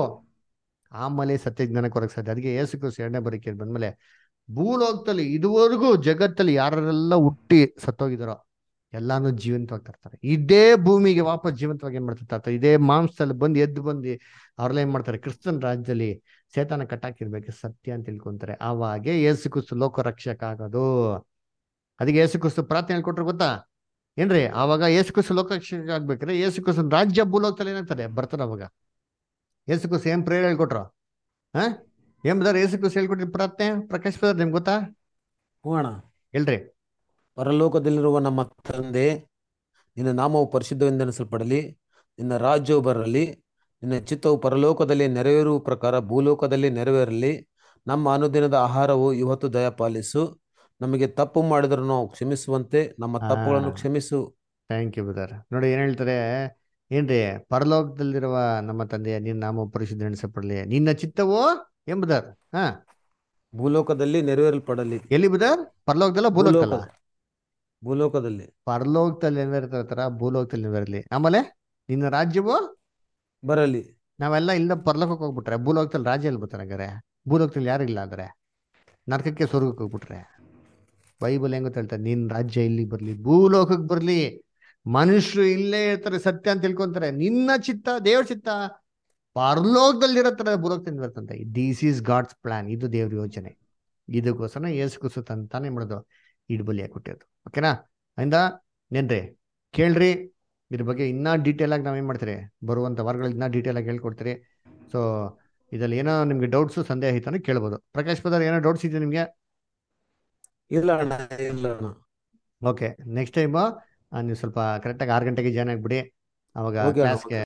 ಆಮೇಲೆ ಸತ್ಯ ಜ್ಞಾನಕ್ಕೆ ಹೊರಗೆ ಸಾಧ್ಯ. ಅದಕ್ಕೆ ಯೇಸು ಕ್ರಿಸ್ತ ಎರಡನೇ ಬರಿಕೆ ಬಂದ್ಮೇಲೆ ಭೂಲೋಕದಲ್ಲಿ ಇದುವರೆಗೂ ಜಗತ್ತಲ್ಲಿ ಯಾರೆಲ್ಲ ಹುಟ್ಟಿ ಸತ್ತೋಗಿದಾರೋ ಎಲ್ಲಾನು ಜೀವಂತವಾಗಿ ತರ್ತಾರೆ. ಇದೇ ಭೂಮಿಗೆ ವಾಪಸ್ ಜೀವಂತವಾಗಿ ಏನ್ ಮಾಡ್ತಾ ಇರ್ತಾರೆ, ಇದೇ ಮಾಂಸದಲ್ಲಿ ಬಂದು ಎದ್ದು ಬಂದು ಅವ್ರೆಲ್ಲ ಏನ್ ಮಾಡ್ತಾರೆ, ಕ್ರಿಸ್ತನ್ ರಾಜ್ಯದಲ್ಲಿ ಸೇತಾನ ಕಟ್ಟಾಕಿರ್ಬೇಕು ಸತ್ಯ ಅಂತ ತಿಳ್ಕೊಂತಾರೆ. ಆವಾಗೆ ಯೇಸು ಕ್ರಿಸ್ತ ಲೋಕ ರಕ್ಷಕ ಆಗೋದು. ಅದಕ್ಕೆ ಯೇಸು ಕ್ರಿಸ್ತ ಪ್ರಾರ್ಥನೆ ಹೇಳ್ಕೊಟ್ರು ಗೊತ್ತಾ ಏನ್ರಿ, ಆವಾಗ ಯೇಸು ಕ್ರಿಸ್ತ ಲೋಕ ರಕ್ಷಕ ಆಗ್ಬೇಕ್ರೆ ಯೇಸು ಕ್ರಿಸ್ತನ ರಾಜ್ಯ ಭೂಲೋಕದಲ್ಲಿ ಏನಾಗ್ತದೆ ಬರ್ತಾರೆ. ಅವಾಗ ಯೇಸು ಕ್ರಿಸ್ತ ಏನ್ ಪ್ರೇರಣೆ ಹೇಳ್ಕೊಟ್ರು, ಹಾ ಏನ್ ಬದಾರ ಯೇಸು ಕ್ರಿಸ್ತ ಹೇಳ್ಕೊಟ್ರಿ ಪ್ರಾರ್ಥನೆ? ಪ್ರಕಾಶ್ ಬದಾರ್ ನಿಮ್ಗೆ ಗೊತ್ತಾ? ಹ್ಞೂ ಅಣ್ಣ. ಹೇಳ್ರಿ. ಪರಲೋಕದಲ್ಲಿರುವ ನಮ್ಮ ತಂದೆ, ನಿನ್ನ ನಾಮವು ಪರಿಶುದ್ಧವೆಂದೆನಿಸಲ್ಪಡಲಿ, ನಿನ್ನ ರಾಜ್ಯವು ಬರಲಿ, ನಿನ್ನ ಚಿತ್ತವು ಪರಲೋಕದಲ್ಲಿ ನೆರವೇರುವ ಪ್ರಕಾರ ಭೂಲೋಕದಲ್ಲಿ ನೆರವೇರಲಿ. ನಮ್ಮ ಅನುದಿನದ ಆಹಾರವು ಇವತ್ತು ದಯಪಾಲಿಸು, ನಮಗೆ ತಪ್ಪು ಮಾಡಿದರೂ ನಾವು ಕ್ಷಮಿಸುವಂತೆ ನಮ್ಮ ಹಾ ತಪ್ಪುಗಳನ್ನು ಕ್ಷಮಿಸು. Thank you brother. ನೋಡಿ ಏನ್ ಹೇಳ್ತಾರೆ ಏನ್ರಿ, ಪರಲೋಕದಲ್ಲಿರುವ ನಮ್ಮ ತಂದೆಯ ನಿನ್ನ ನಾಮ ಪರಿಶುದ್ಧ ಎಣಿಸಪಡಲಿ, ನಿನ್ನ ಚಿತ್ತವು ಎಂಬುದಾರ್ ಹಾ ಭೂಲೋಕದಲ್ಲಿ ನೆರವೇರಲ್ಪಡಲಿ. ಎಲ್ಲಿ ಬದಾರ್? ಪರಲೋಕದಲ್ಲ ಭೂಲೋಕದಲ್ಲ? ಭೂಲೋಕ ಭೂಲೋಕದಲ್ಲಿ ಪರಲೋಕದಲ್ಲಿ ನೆರವೇರ್ತಾರ, ಭೂಲೋಕದಲ್ಲಿ ನೆರವೇರಲಿ. ಆಮೇಲೆ ನಿನ್ನ ರಾಜ್ಯವು ಬರಲಿ. ನಾವೆಲ್ಲ ಇಲ್ಲ ಪರಲೋಕಕ್ಕೆ ಹೋಗ್ಬಿಟ್ರೆ ಭೂಲೋಕದಲ್ಲಿ ರಾಜ್ಯ ಎಲ್ಲಿ ಬರ್ತಾರೆ? ಹಂಗಾರೆ ಭೂಲೋಕದಲ್ಲಿ ಯಾರು ಇಲ್ಲ ಅಂದ್ರೆ ನರಕಕ್ಕೆ ಸ್ವರ್ಗಕ್ಕೆ ಹೋಗ್ಬಿಟ್ರೆ. ಬೈಬಲ್ ಹೆಂಗ ಹೇಳ್ತಾರೆ, ನಿನ್ ರಾಜ್ಯ ಇಲ್ಲಿ ಬರ್ಲಿ, ಭೂಲೋಕಕ್ಕೆ ಬರ್ಲಿ. ಮನುಷ್ಯರು ಇಲ್ಲೇ ಇರ್ತಾರೆ, ಸತ್ಯ ಅಂತ ತಿಳ್ಕೊಂತಾರೆ. ನಿನ್ನ ಚಿತ್ತ, ದೇವ್ರ ಚಿತ್ತ ಪರಲೋಕದಲ್ಲಿ ಇರತ್ತಾರೆ, ಭೂಲೋಕದಲ್ಲಿ ಬರ್ತಂತೆ. This is God's plan. ಇದು ದೇವ್ರ ಯೋಜನೆ. ಇದಕ್ಕೋಸ್ಕರ ಯೇಸು ಕ್ರಿಸ್ತ ಅಂತಾನೆ ಮಾಡೋದು, ಇಡ್ ಬಲಿಯಾಗಿ ಕೊಟ್ಟಿರೋದು. ಓಕೆನಾ? ಇಂದ ನೆನ್ರಿ ಕೇಳ್ರಿ, ಇದ್ರ ಬಗ್ಗೆ ಇನ್ನೂ ಡೀಟೇಲ್ ಆಗಿ ನಾವೇನ್ ಮಾಡ್ತೀರಿ, ಬರುವಂತ ವಾರಗಳಲ್ಲಿ ಇನ್ನೂ ಡೀಟೇಲ್ ಆಗಿ ಹೇಳ್ಕೊಡ್ತೀರಿ. ಸೊ ಇದ್ರಲ್ಲಿ ಏನೋ ನಿಮ್ಗೆ ಡೌಟ್ಸು ಸಂದೇಹ ಐತಾನೆ ಕೇಳ್ಬೋದು. ಪ್ರಕಾಶ್ ಬದಾರ್ ಏನೋ ಡೌಟ್ಸ್ ಇದೆ ನಿಮ್ಗೆ? ಇಲ್ಲ ಅಣ್ಣ, ಇಲ್ಲ ಅಣ್ಣ. ಓಕೆ, ನೆಕ್ಸ್ಟ್ ಟೈಮು ನೀವು ಸ್ವಲ್ಪ ಕರೆಕ್ಟಾಗಿ ಆರು ಗಂಟೆಗೆ ಜಾಯ್ನ್ ಆಗ್ಬಿಡಿ. ಅವಾಗ ಓಕೆ ಅಣ್ಣ, ಕ್ಲಾಸ್ಗೆ